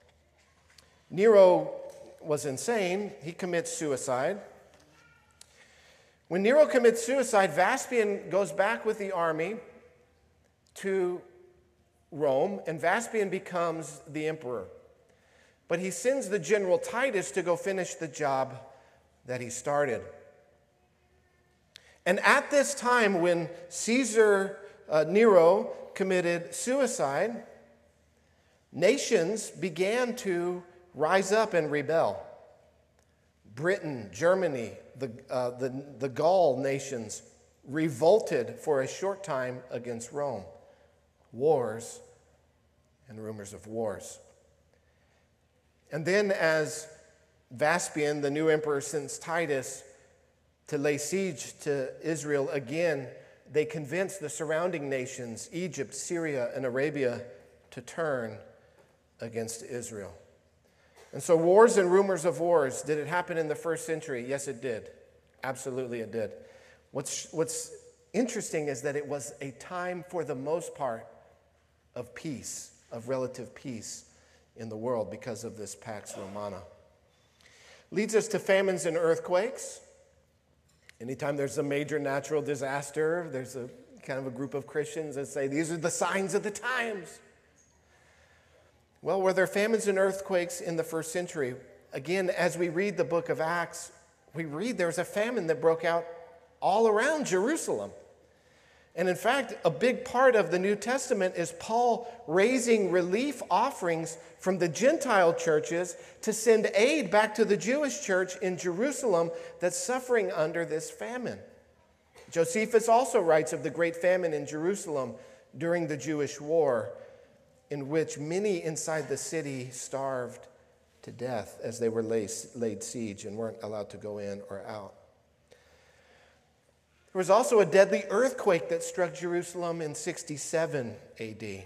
Nero was insane. He commits suicide. When Nero commits suicide, Vespasian goes back with the army to Rome, and Vespasian becomes the emperor. But he sends the general Titus to go finish the job that he started. And at this time, when Caesar uh, Nero committed suicide, nations began to rise up and rebel. Britain, Germany, the, uh, the, the Gaul nations revolted for a short time against Rome. Wars and rumors of wars. And then as Vespasian, the new emperor, sends Titus to lay siege to Israel again, they convinced the surrounding nations, Egypt, Syria, and Arabia, to turn against Israel. And so wars and rumors of wars, did it happen in the first century? Yes, it did. Absolutely it did. What's, what's interesting is that it was a time, for the most part, of peace, of relative peace in the world because of this Pax Romana. Leads us to famines and earthquakes. Anytime there's a major natural disaster, there's a kind of a group of Christians that say, these are the signs of the times. Well, were there famines and earthquakes in the first century? Again, as we read the book of Acts, we read there was a famine that broke out all around Jerusalem. And in fact, a big part of the New Testament is Paul raising relief offerings from the Gentile churches to send aid back to the Jewish church in Jerusalem that's suffering under this famine. Josephus also writes of the great famine in Jerusalem during the Jewish war, in which many inside the city starved to death as they were laid, laid siege and weren't allowed to go in or out. There was also a deadly earthquake that struck Jerusalem in sixty-seven A D.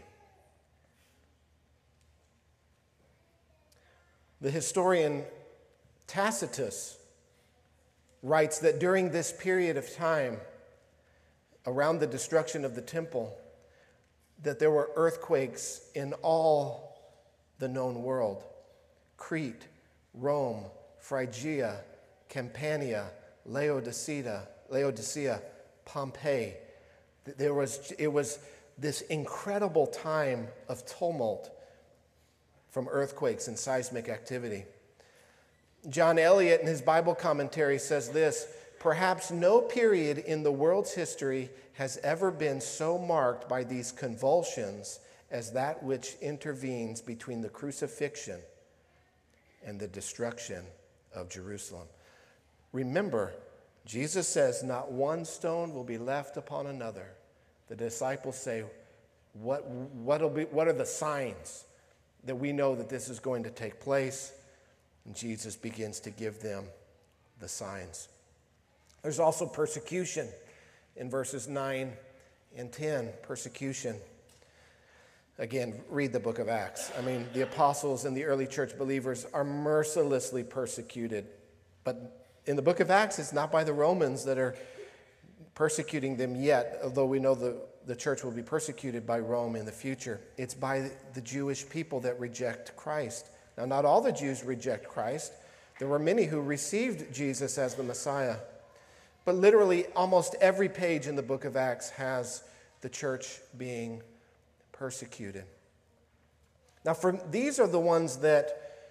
The historian Tacitus writes that during this period of time, around the destruction of the temple, that there were earthquakes in all the known world. Crete, Rome, Phrygia, Campania, Laodicea, Laodicea, Pompeii. There was, it was this incredible time of tumult from earthquakes and seismic activity. John Eliot in his Bible commentary says this: perhaps no period in the world's history has ever been so marked by these convulsions as that which intervenes between the crucifixion and the destruction of Jerusalem. Remember, Jesus says, not one stone will be left upon another. The disciples say, what, what'll be, what are the signs that we know that this is going to take place? And Jesus begins to give them the signs. There's also persecution in verses nine and ten. Persecution. Again, read the book of Acts. I mean, the apostles and the early church believers are mercilessly persecuted. But in the book of Acts, it's not by the Romans that are persecuting them yet, although we know the, the church will be persecuted by Rome in the future. It's by the Jewish people that reject Christ. Now, not all the Jews reject Christ. There were many who received Jesus as the Messiah. But literally, almost every page in the book of Acts has the church being persecuted. Now, for these are the ones that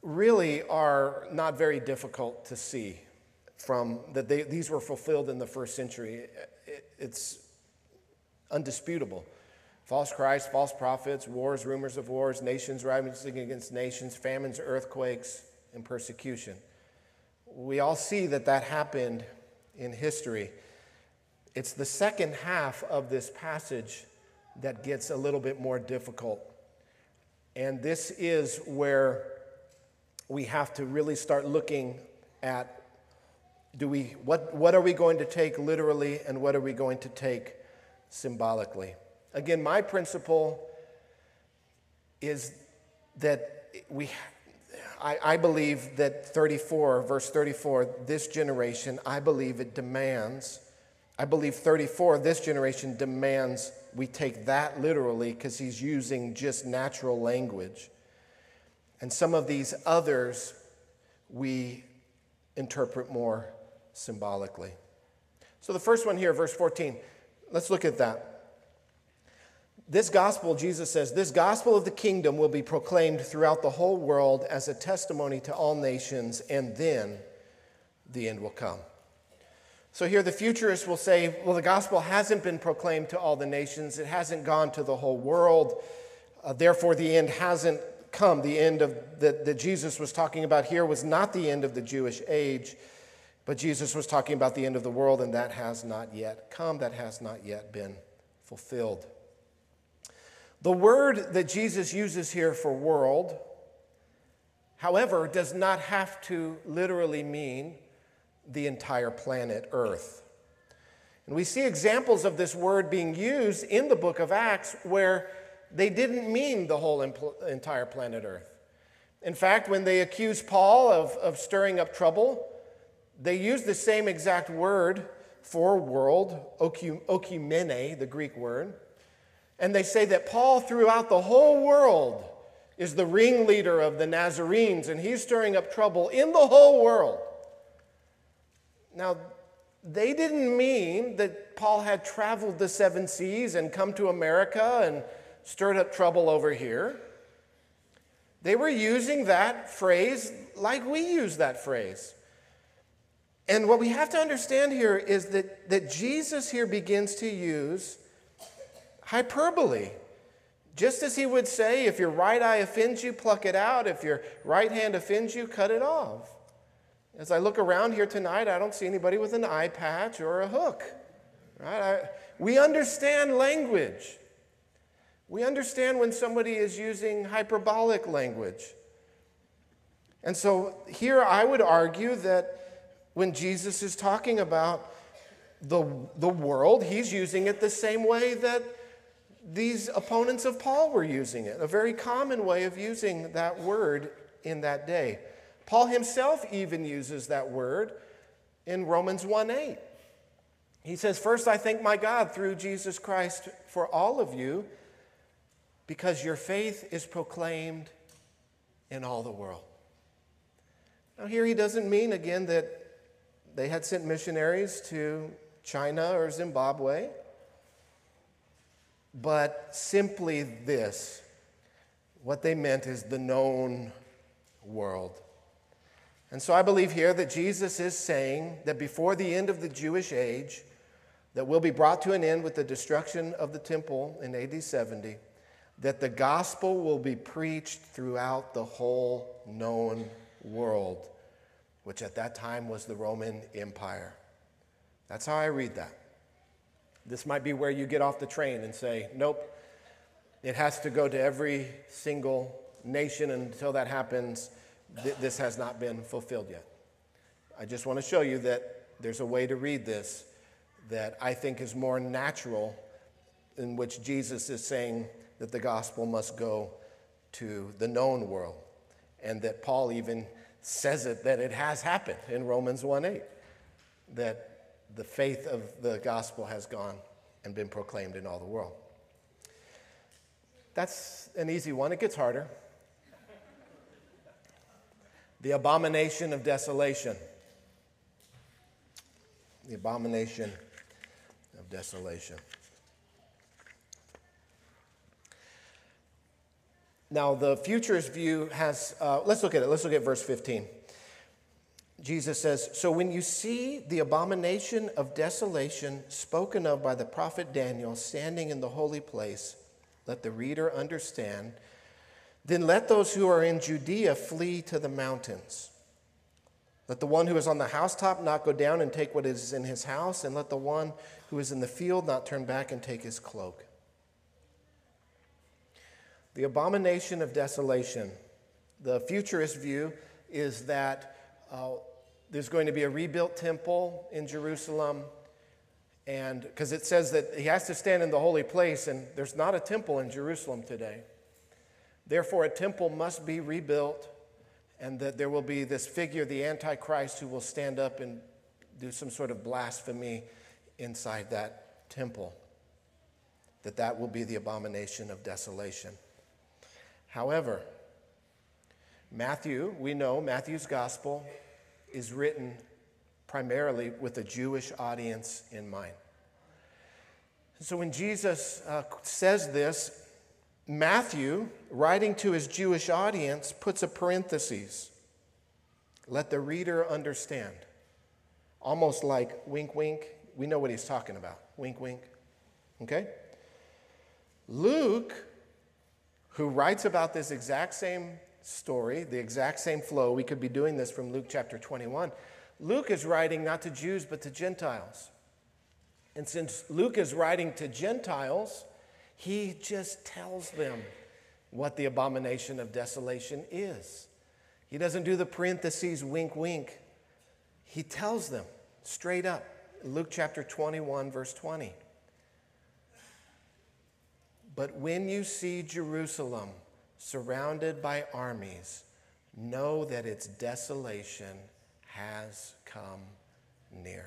really are not very difficult to see from that they, these were fulfilled in the first century. It, it's undisputable. False Christs, false prophets, wars, rumors of wars, nations rising against nations, famines, earthquakes, and persecution. We all see that that happened in history. It's the second half of this passage that gets a little bit more difficult. And this is where we have to really start looking at do we what what are we going to take literally and what are we going to take symbolically? Again, my principle is that we I, I believe that thirty-four, verse thirty-four, this generation, I believe it demands, I believe thirty-four, this generation demands we take that literally because he's using just natural language. And some of these others we interpret more symbolically. So the first one here, verse fourteen, let's look at that. This gospel, Jesus says, this gospel of the kingdom will be proclaimed throughout the whole world as a testimony to all nations, and then the end will come. So here the futurists will say, well, the gospel hasn't been proclaimed to all the nations. It hasn't gone to the whole world. Uh, therefore, the end hasn't come. The end of that, that Jesus was talking about here was not the end of the Jewish age, but Jesus was talking about the end of the world, and that has not yet come. That has not yet been fulfilled. The word that Jesus uses here for world, however, does not have to literally mean the entire planet Earth. And we see examples of this word being used in the book of Acts where they didn't mean the whole impl- entire planet Earth. In fact, when they accused Paul of, of stirring up trouble, they used the same exact word for world, oikoumene, the Greek word. And they say that Paul throughout the whole world is the ringleader of the Nazarenes, and he's stirring up trouble in the whole world. Now, they didn't mean that Paul had traveled the seven seas and come to America and stirred up trouble over here. They were using that phrase like we use that phrase. And what we have to understand here is that, that Jesus here begins to use hyperbole. Just as he would say, if your right eye offends you, pluck it out. If your right hand offends you, cut it off. As I look around here tonight, I don't see anybody with an eye patch or a hook. Right? I, we understand language. We understand when somebody is using hyperbolic language. And so here I would argue that when Jesus is talking about the, the world, he's using it the same way that these opponents of Paul were using it, a very common way of using that word in that day. Paul himself even uses that word in Romans one eight. He says, first I thank my God through Jesus Christ for all of you, because your faith is proclaimed in all the world. Now here he doesn't mean, again, that they had sent missionaries to China or Zimbabwe, but simply this. What they meant is the known world. And so I believe here that Jesus is saying that before the end of the Jewish age, that will be brought to an end with the destruction of the temple in A D seventy, that the gospel will be preached throughout the whole known world, which at that time was the Roman Empire. That's how I read that. This might be where you get off the train and say, nope, it has to go to every single nation, and until that happens, th- this has not been fulfilled yet. I just want to show you that there's a way to read this that I think is more natural, in which Jesus is saying that the gospel must go to the known world, and that Paul even says it, that it has happened in Romans one eight, that the faith of the gospel has gone and been proclaimed in all the world. That's an easy one. It gets harder. The abomination of desolation. The abomination of desolation. Now, the futurist view has, uh, let's look at it. Let's look at verse fifteen. Jesus says, "So when you see the abomination of desolation spoken of by the prophet Daniel standing in the holy place, let the reader understand. Then let those who are in Judea flee to the mountains. Let the one who is on the housetop not go down and take what is in his house, and let the one who is in the field not turn back and take his cloak." The abomination of desolation. The futurist view is that uh, there's going to be a rebuilt temple in Jerusalem, and because it says that he has to stand in the holy place, and there's not a temple in Jerusalem today. Therefore, a temple must be rebuilt, and that there will be this figure, the Antichrist, who will stand up and do some sort of blasphemy inside that temple. That that will be the abomination of desolation. However, Matthew, we know Matthew's gospel is written primarily with a Jewish audience in mind. So when Jesus uh, says this, Matthew, writing to his Jewish audience, puts a parenthesis. Let the reader understand. Almost like wink, wink. We know what he's talking about. Wink, wink. Okay? Luke, who writes about this exact same story, the exact same flow, we could be doing this from Luke chapter twenty-one. Luke is writing not to Jews, but to Gentiles. And since Luke is writing to Gentiles, he just tells them what the abomination of desolation is. He doesn't do the parentheses, wink, wink. He tells them straight up. Luke chapter twenty-one, verse twenty. "But when you see Jerusalem surrounded by armies, know that its desolation has come near."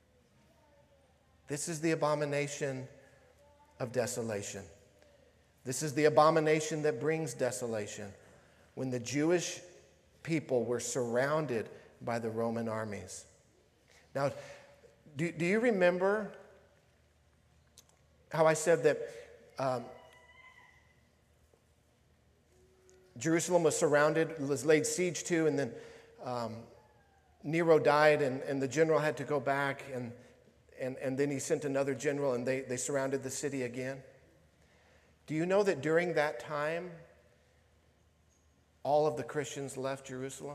This is the abomination of desolation. This is the abomination that brings desolation. When the Jewish people were surrounded by the Roman armies. Now, do, do you remember how I said that um, Jerusalem was surrounded, was laid siege to, and then um, Nero died, and, and the general had to go back, and And, and then he sent another general, and they, they surrounded the city again. Do you know that during that time, all of the Christians left Jerusalem?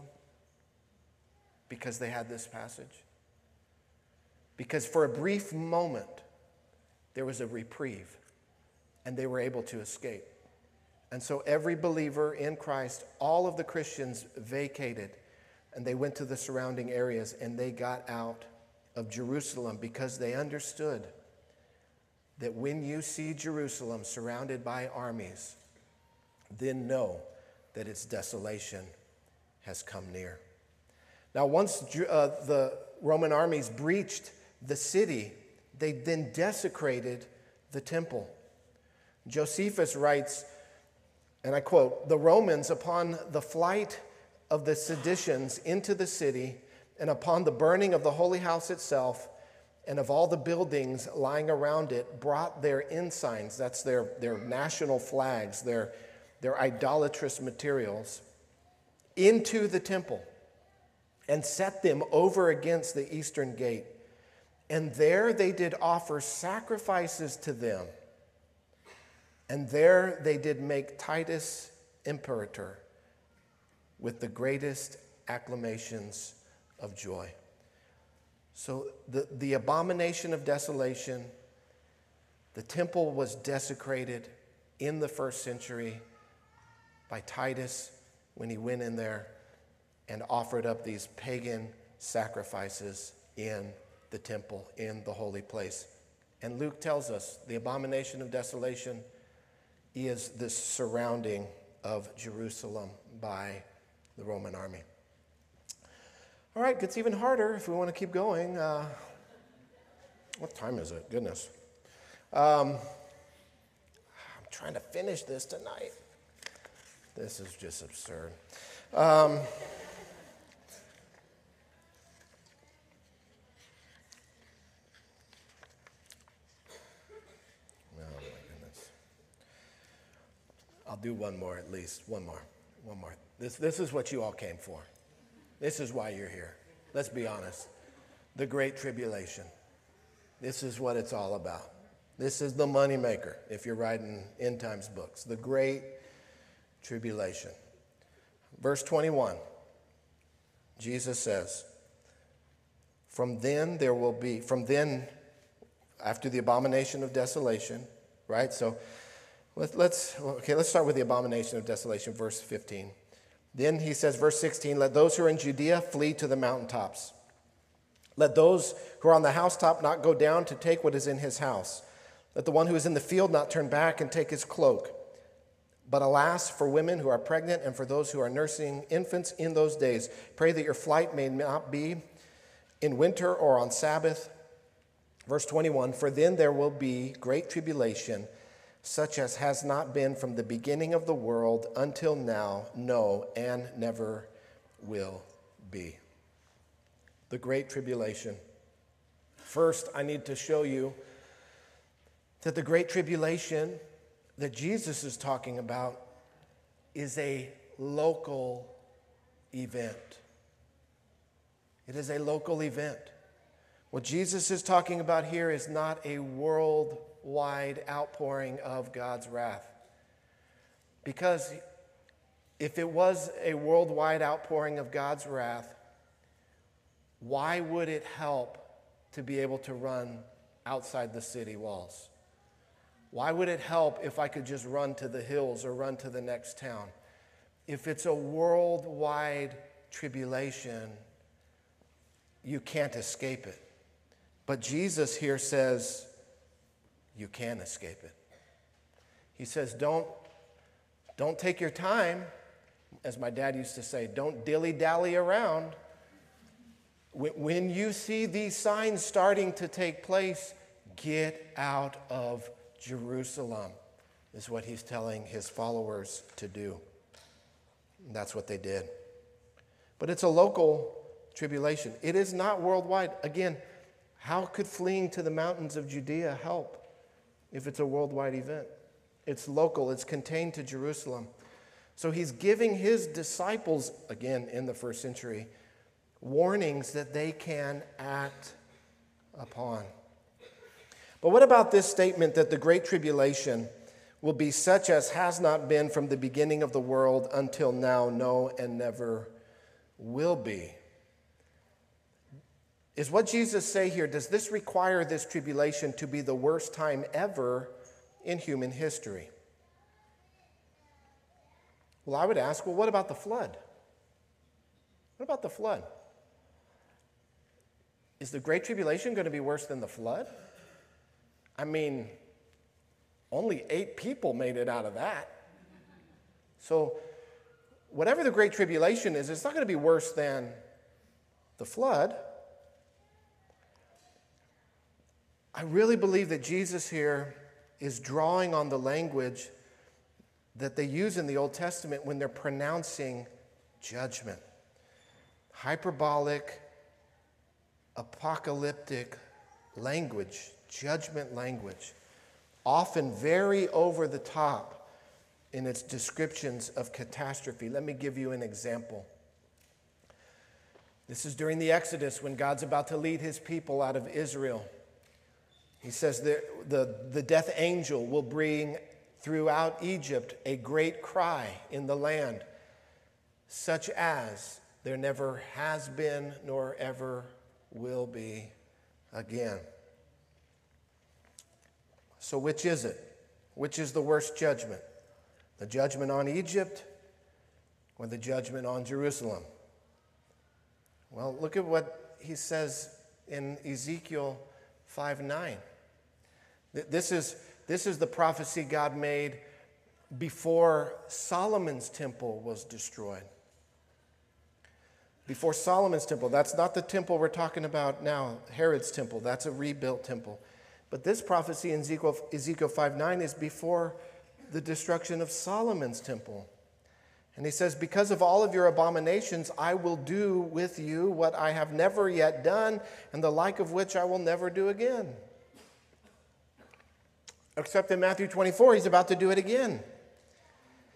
Because they had this passage. Because for a brief moment, there was a reprieve, and they were able to escape. And so every believer in Christ, all of the Christians vacated, and they went to the surrounding areas, and they got out of Jerusalem because they understood that when you see Jerusalem surrounded by armies, then know that its desolation has come near. Now, once uh, the Roman armies breached the city, they then desecrated the temple. Josephus writes, and I quote, "The Romans, upon the flight of the seditions into the city, and upon the burning of the holy house itself and of all the buildings lying around it, brought their ensigns," that's their, their national flags, their, their idolatrous materials, "into the temple and set them over against the eastern gate. And there they did offer sacrifices to them. And there they did make Titus imperator with the greatest acclamations of joy." So the, the abomination of desolation, the temple was desecrated in the first century by Titus when he went in there and offered up these pagan sacrifices in the temple, in the holy place. And Luke tells us the abomination of desolation is this surrounding of Jerusalem by the Roman army. All right, gets even harder if we want to keep going. Uh, what time is it? Goodness. Um, I'm trying to finish this tonight. This is just absurd. Um, I'll do one more at least. One more. One more. This, this is what you all came for. This is why you're here. Let's be honest. The Great Tribulation. This is what it's all about. This is the moneymaker if you're writing end times books. The Great Tribulation. Verse twenty-one. Jesus says, From then there will be, from then, after the abomination of desolation, right? So let, let's, okay, let's start with the abomination of desolation, verse fifteen. Then he says, verse sixteen, let those who are in Judea flee to the mountaintops. Let those who are on the housetop not go down to take what is in his house. Let the one who is in the field not turn back and take his cloak. But alas, for women who are pregnant and for those who are nursing infants in those days, pray that your flight may not be in winter or on Sabbath. Verse twenty-one, for then there will be great tribulation, such as has not been from the beginning of the world until now, no, and never will be. The Great Tribulation. First, I need to show you that the Great Tribulation that Jesus is talking about is a local event. It is a local event. What Jesus is talking about here is not a worldwide outpouring of God's wrath. Because if it was a worldwide outpouring of God's wrath, why would it help to be able to run outside the city walls? Why would it help if I could just run to the hills or run to the next town? If it's a worldwide tribulation, you can't escape it. But Jesus here says, you can escape it. He says, don't, don't take your time. As my dad used to say, don't dilly-dally around. When you see these signs starting to take place, get out of Jerusalem, is what he's telling his followers to do. And that's what they did. But it's a local tribulation. It is not worldwide. Again, how could fleeing to the mountains of Judea help if it's a worldwide event? It's local. It's contained to Jerusalem. So he's giving his disciples, again in the first century, warnings that they can act upon. But what about this statement that the Great Tribulation will be such as has not been from the beginning of the world until now, no, and never will be? Is what Jesus say here, does this require this tribulation to be the worst time ever in human history? Well, I would ask, well, what about the flood? What about the flood? Is the Great Tribulation going to be worse than the flood? I mean, only eight people made it out of that. So whatever the Great Tribulation is, it's not going to be worse than the flood. I really believe that Jesus here is drawing on the language that they use in the Old Testament when they're pronouncing judgment. Hyperbolic, apocalyptic language, judgment language, often very over the top in its descriptions of catastrophe. Let me give you an example. This is during the Exodus when God's about to lead his people out of Israel. He says that the, the death angel will bring throughout Egypt a great cry in the land, such as there never has been nor ever will be again. So which is it? Which is the worst judgment? The judgment on Egypt or the judgment on Jerusalem? Well, look at what he says in Ezekiel five nine. This is, this is the prophecy God made before Solomon's temple was destroyed. Before Solomon's temple. That's not the temple we're talking about now, Herod's temple. That's a rebuilt temple. But this prophecy in Ezekiel, Ezekiel five nine is before the destruction of Solomon's temple. And he says, because of all of your abominations, I will do with you what I have never yet done, and the like of which I will never do again. Except in Matthew twenty-four, he's about to do it again.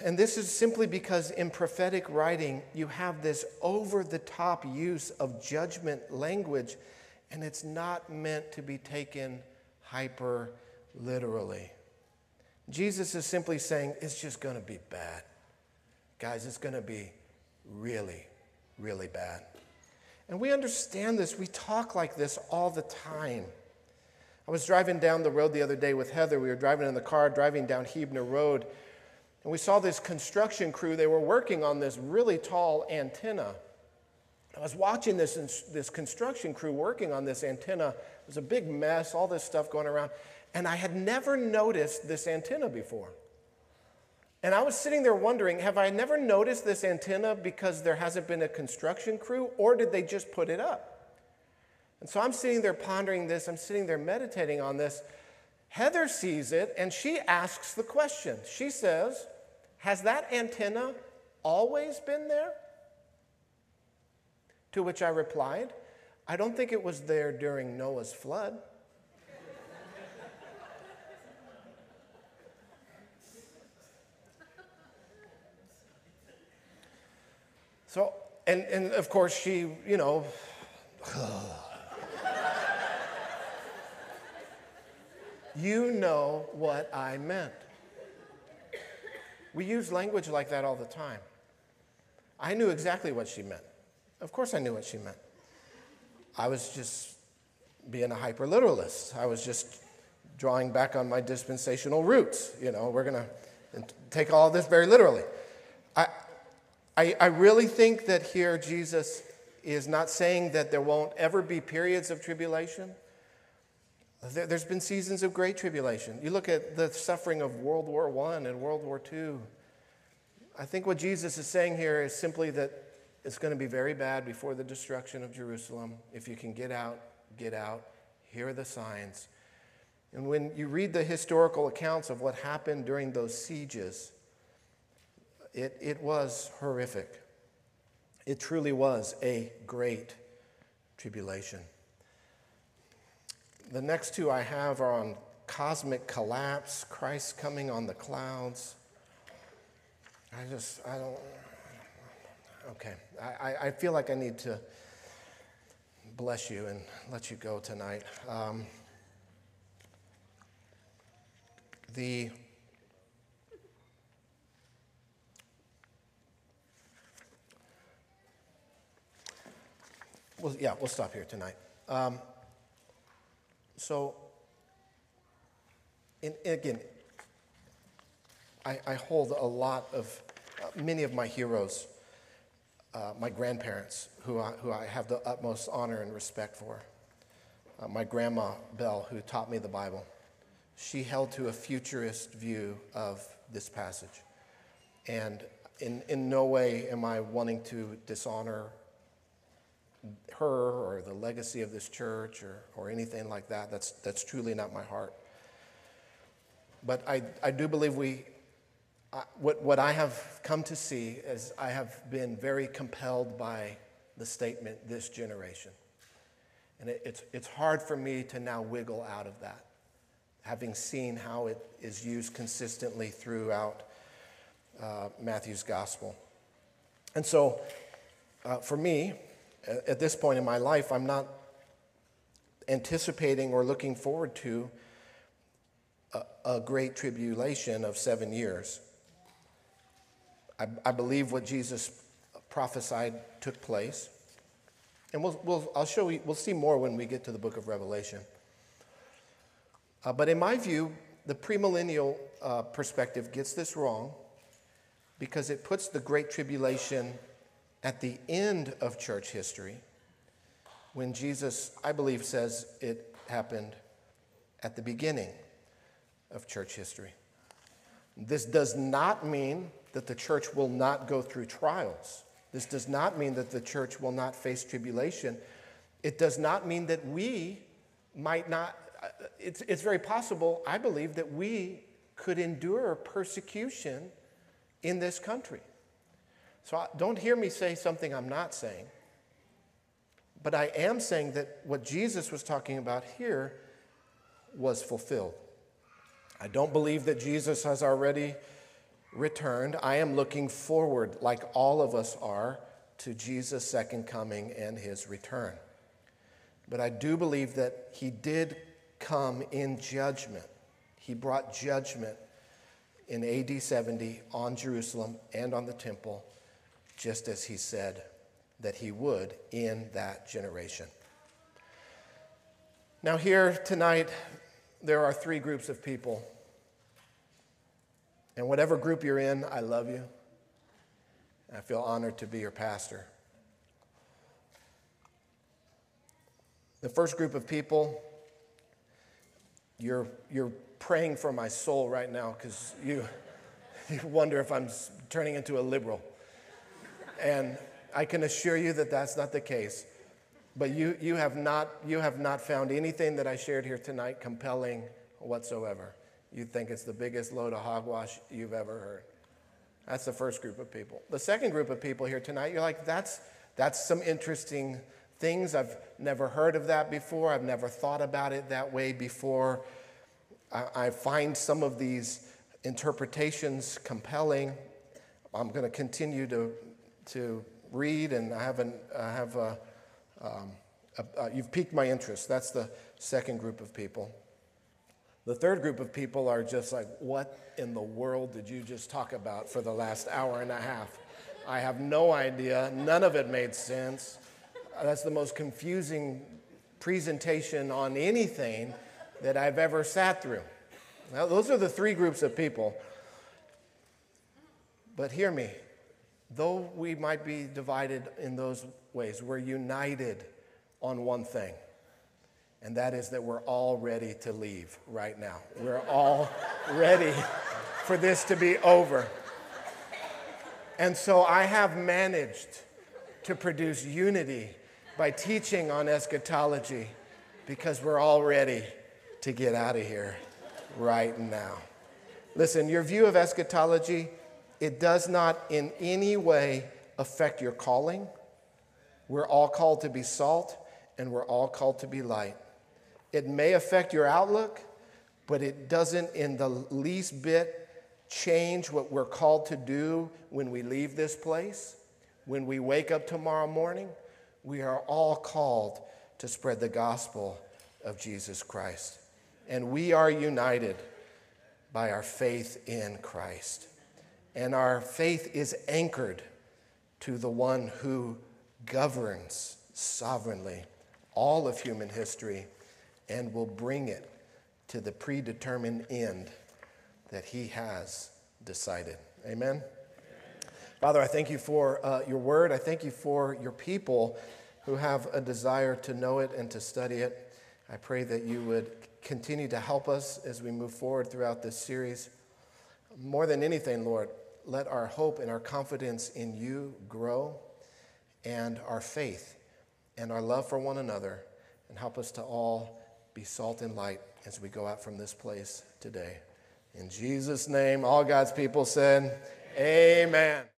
And this is simply because in prophetic writing, you have this over-the-top use of judgment language, and it's not meant to be taken hyper literally. Jesus is simply saying, it's just going to be bad. Guys, it's going to be really, really bad. And we understand this. We talk like this all the time. I was driving down the road the other day with Heather. We were driving in the car, driving down Huebner Road, and we saw this construction crew. They were working on this really tall antenna. I was watching this, this construction crew working on this antenna. It was a big mess, all this stuff going around. And I had never noticed this antenna before. And I was sitting there wondering, have I never noticed this antenna because there hasn't been a construction crew, or did they just put it up? And so I'm sitting there pondering this. I'm sitting there meditating on this. Heather sees it, and she asks the question. She says, has that antenna always been there? To which I replied, I don't think it was there during Noah's flood. So, and, and of course she, you know, you know what I meant. We use language like that all the time. I knew exactly what she meant. Of course I knew what she meant. I was just being a hyper-literalist. I was just drawing back on my dispensational roots. You know, we're going to take all this very literally. I, I, I really think that here Jesus is not saying that there won't ever be periods of tribulation. There, there's been seasons of great tribulation. You look at the suffering of World War One and World War Two. I think what Jesus is saying here is simply that it's going to be very bad before the destruction of Jerusalem. If you can get out, get out. Here are the signs. And when you read the historical accounts of what happened during those sieges, it, it was horrific. It truly was a great tribulation. The next two I have are on cosmic collapse, Christ coming on the clouds. I just, I don't... Okay, I, I feel like I need to bless you and let you go tonight. Um, the well, yeah, we'll stop here tonight. Um, so, in, again, I, I hold a lot of uh, many of my heroes. Uh, my grandparents, who I, who I have the utmost honor and respect for. Uh, my grandma, Belle, who taught me the Bible, she held to a futurist view of this passage. And in, in no way am I wanting to dishonor her or the legacy of this church or, or anything like that. That's, that's truly not my heart. But I, I do believe we Uh, what, what I have come to see is I have been very compelled by the statement, this generation. And it, it's, it's hard for me to now wiggle out of that, having seen how it is used consistently throughout uh, Matthew's gospel. And so uh, for me, at, at this point in my life, I'm not anticipating or looking forward to a, a great tribulation of seven years. I, I believe what Jesus prophesied took place. And we'll, we'll, I'll show you, we'll see more when we get to the book of Revelation. Uh, but in my view, the premillennial uh, perspective gets this wrong because it puts the Great Tribulation at the end of church history when Jesus, I believe, says it happened at the beginning of church history. This does not mean that the church will not go through trials. This does not mean that the church will not face tribulation. It does not mean that we might not, it's, it's very possible, I believe, that we could endure persecution in this country. So don't hear me say something I'm not saying. But I am saying that what Jesus was talking about here was fulfilled. I don't believe that Jesus has already returned. I am looking forward, like all of us are, to Jesus' second coming and his return. But I do believe that he did come in judgment. He brought judgment in A D seventy on Jerusalem and on the temple, just as he said that he would in that generation. Now here tonight, there are three groups of people. And whatever group you're in, I love you. I feel honored to be your pastor. The first group of people, you're, you're praying for my soul right now because you, you wonder if I'm turning into a liberal. And I can assure you that that's not the case. But you, you, have not, you have not found anything that I shared here tonight compelling whatsoever. You think it's the biggest load of hogwash you've ever heard. That's the first group of people. The second group of people here tonight, you're like, that's, that's some interesting things. I've never heard of that before. I've never thought about it that way before. I, I find some of these interpretations compelling. I'm going to continue to, to read, and I haven't, I have a, um, a, a, you've piqued my interest. That's the second group of people. The third group of people are just like, what in the world did you just talk about for the last hour and a half? I have no idea. None of it made sense. That's the most confusing presentation on anything that I've ever sat through. Now, those are the three groups of people. But hear me. Though we might be divided in those ways, we're united on one thing. And that is that we're all ready to leave right now. We're all ready for this to be over. And so I have managed to produce unity by teaching on eschatology because we're all ready to get out of here right now. Listen, your view of eschatology, it does not in any way affect your calling. We're all called to be salt, and we're all called to be light. It may affect your outlook, but it doesn't in the least bit change what we're called to do when we leave this place. When we wake up tomorrow morning, we are all called to spread the gospel of Jesus Christ. And we are united by our faith in Christ. And our faith is anchored to the one who governs sovereignly all of human history and will bring it to the predetermined end that he has decided. Amen? Amen. Father, I thank you for uh, your word. I thank you for your people who have a desire to know it and to study it. I pray that you would continue to help us as we move forward throughout this series. More than anything, Lord, let our hope and our confidence in you grow, and our faith and our love for one another, and help us to all be salt and light as we go out from this place today. In Jesus' name, all God's people said, amen.